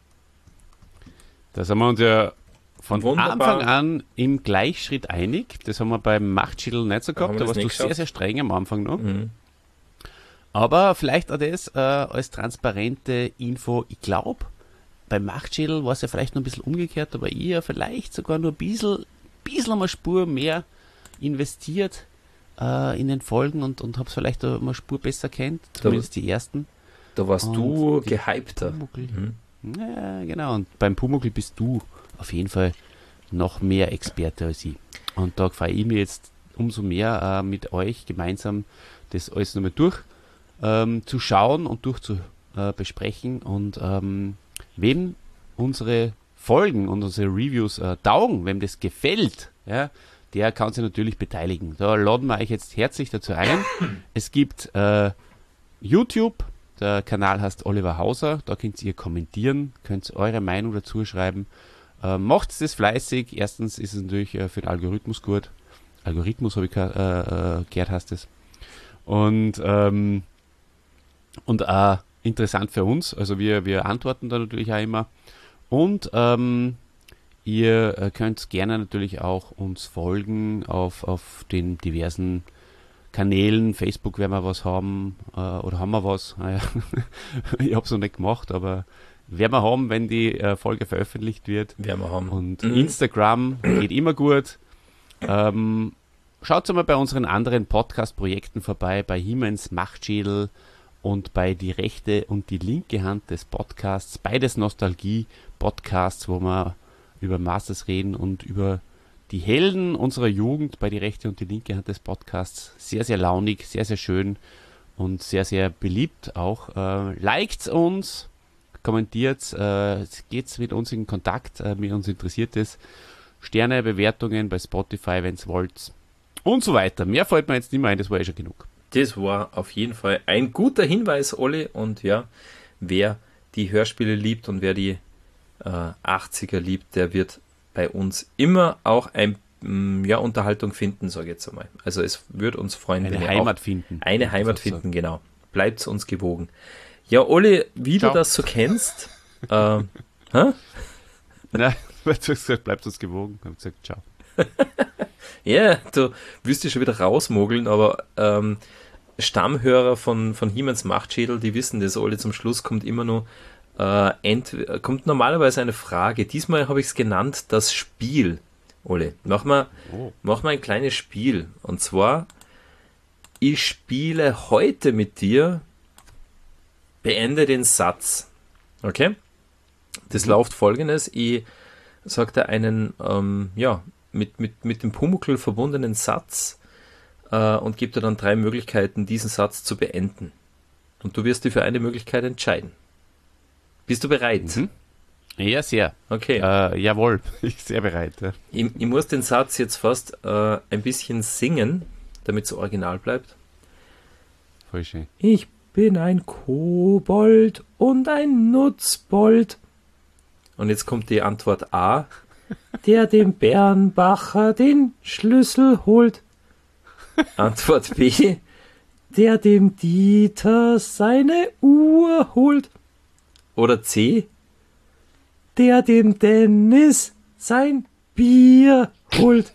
Da sind wir uns ja von Wunderbar. Anfang an im Gleichschritt einig. Das haben wir beim Machtschädel nicht so gehabt, da warst du geschaut. sehr, sehr streng am Anfang noch. Mhm. Aber vielleicht auch das äh, als transparente Info. Ich glaube, beim Machtschädel war es ja vielleicht noch ein bisschen umgekehrt, aber ihr vielleicht sogar nur ein bisschen, bisschen eine Spur mehr investiert äh, in den Folgen und, und habe es vielleicht auch eine Spur besser kennt, zumindest da, die ersten. Da warst und du gehypter. Mhm. Ja, genau. Und beim Pumuckl bist du auf jeden Fall noch mehr Experte als ich. Und da freue ich mich jetzt umso mehr äh, mit euch gemeinsam das alles nochmal durch ähm, zu schauen und durch zu äh, besprechen. Und ähm, wem unsere Folgen und unsere Reviews äh, taugen, wem das gefällt, ja, der kann sich natürlich beteiligen. Da laden wir euch jetzt herzlich dazu ein. Es gibt äh, YouTube, der Kanal heißt Oliver Hauser, da könnt ihr kommentieren, könnt eure Meinung dazu schreiben. Äh, macht das fleißig. Erstens ist es natürlich äh, für den Algorithmus gut. Algorithmus habe ich äh, äh, gehört, heißt es. Und ähm, und auch interessant für uns. Also wir, wir antworten da natürlich auch immer. Und ähm, ihr äh, könnt gerne natürlich auch uns folgen auf, auf den diversen Kanälen. Facebook werden wir was haben äh, oder haben wir was. Naja, ich habe es noch nicht gemacht, aber werden wir haben, wenn die äh, Folge veröffentlicht wird. Werden wir haben. Und mhm. Instagram geht immer gut. Ähm, schaut mal bei unseren anderen Podcast-Projekten vorbei, bei Hiemens Machtschädel und bei Die rechte und die linke Hand des Podcasts. Beides Nostalgie-Podcasts, wo wir über Masters reden und über die Helden unserer Jugend bei Die rechte und die linke Hand des Podcasts. Sehr, sehr launig, sehr, sehr schön und sehr, sehr beliebt auch. Äh, liked uns, kommentiert, äh, geht mit uns in Kontakt, äh, mit uns interessiert es. Sterne, Bewertungen bei Spotify, wenn ihr wollt. Und so weiter. Mehr fällt mir jetzt nicht mehr ein, das war eh schon genug. Das war auf jeden Fall ein guter Hinweis, Olli. Und ja, wer die Hörspiele liebt und wer die äh, achtziger liebt, der wird bei uns immer auch ein, mh, ja, Unterhaltung finden, sage ich jetzt einmal. Also es würde uns freuen, eine wenn ihr Heimat auch finden. Eine Heimat finden, genau. Bleibt uns gewogen. Ja, Olli, wie Ciao. Du das so kennst. äh, hä? Nein, du hast gesagt, bleibt uns gewogen. Ich habe gesagt, ciao. Ja, yeah, du wirst dich schon wieder rausmogeln, aber ähm, Stammhörer von, von Hiemens Machtschädel, die wissen das, Olli, zum Schluss kommt immer nur äh, ent- kommt normalerweise eine Frage. Diesmal habe ich es genannt, das Spiel. Olli, mach mal, oh. mach mal ein kleines Spiel. Und zwar, ich spiele heute mit dir, beende den Satz. Okay? Das mhm. läuft folgendes, ich sage dir einen, ähm, ja, mit, mit, mit dem Pumuckl verbundenen Satz äh, und gebe dir dann drei Möglichkeiten, diesen Satz zu beenden. Und du wirst dich für eine Möglichkeit entscheiden. Bist du bereit? Mhm. Ja, sehr. Okay. Äh, jawohl, ich bin sehr bereit. Ja. Ich, ich muss den Satz jetzt fast äh, ein bisschen singen, damit es original bleibt. Voll schön. Ich bin ein Kobold und ein Nutzbold. Und jetzt kommt die Antwort A. Der dem Bernbacher den Schlüssel holt. Antwort B. Der dem Dieter seine Uhr holt. Oder C. Der dem Dennis sein Bier holt.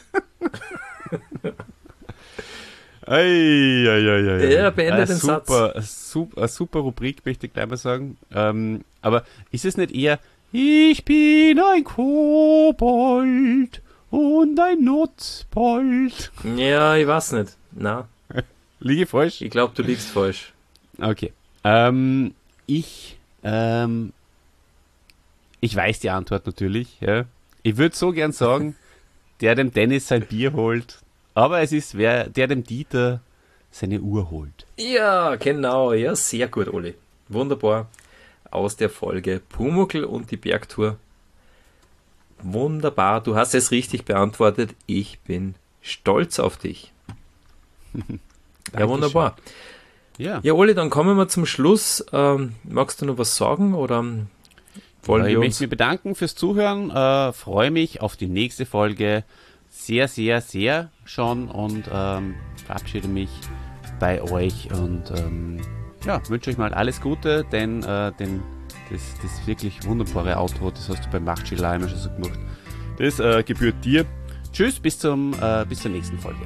Ei, ei, ei, ei. Der beendet den super, Satz. Super, eine super Rubrik, möchte ich gleich mal sagen. Ähm, aber ist es nicht eher, ich bin ein Kobold und ein Nutzbold? Ja, ich weiß nicht. Na. Liege ich falsch? Ich glaube, du liegst falsch. Okay. Ähm, ich, ähm, ich weiß die Antwort natürlich. Ja. Ich würde so gern sagen, der dem Dennis sein Bier holt, aber es ist wer, der dem Dieter seine Uhr holt. Ja, genau. Ja, sehr gut, Olli. Wunderbar. Aus der Folge Pumuckl und die Bergtour. Wunderbar, du hast es richtig beantwortet. Ich bin stolz auf dich. Ja, wunderbar. Ja. Ja, Olli, dann kommen wir zum Schluss. Ähm, magst du noch was sagen? Oder wollen ja, wir ich uns... möchte mich bedanken fürs Zuhören. Äh, freue mich auf die nächste Folge. Sehr, sehr, sehr schon und ähm, verabschiede mich bei euch und ähm, ja, wünsche euch mal alles Gute, denn, äh, denn das, das wirklich wunderbare Outro, das hast du beim Machtschiller immer schon so gemacht. Das äh, gebührt dir. Tschüss, bis, zum, äh, bis zur nächsten Folge.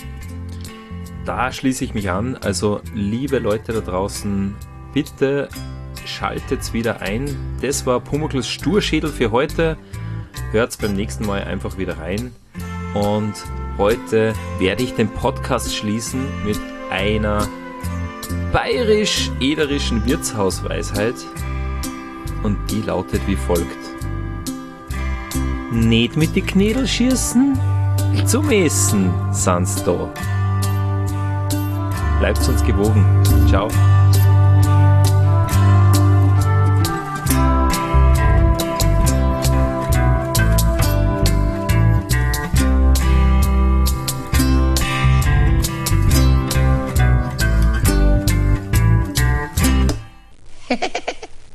Da schließe ich mich an. Also, liebe Leute da draußen, bitte schaltet's wieder ein. Das war Pumuckls Sturschädel für heute. Hört's beim nächsten Mal einfach wieder rein. Und heute werde ich den Podcast schließen mit einer bayerisch-ederischen Wirtshausweisheit. Und die lautet wie folgt. Nicht mit die Knädel schießen, zum Essen sind's da. Bleibt uns gewogen. Ciao.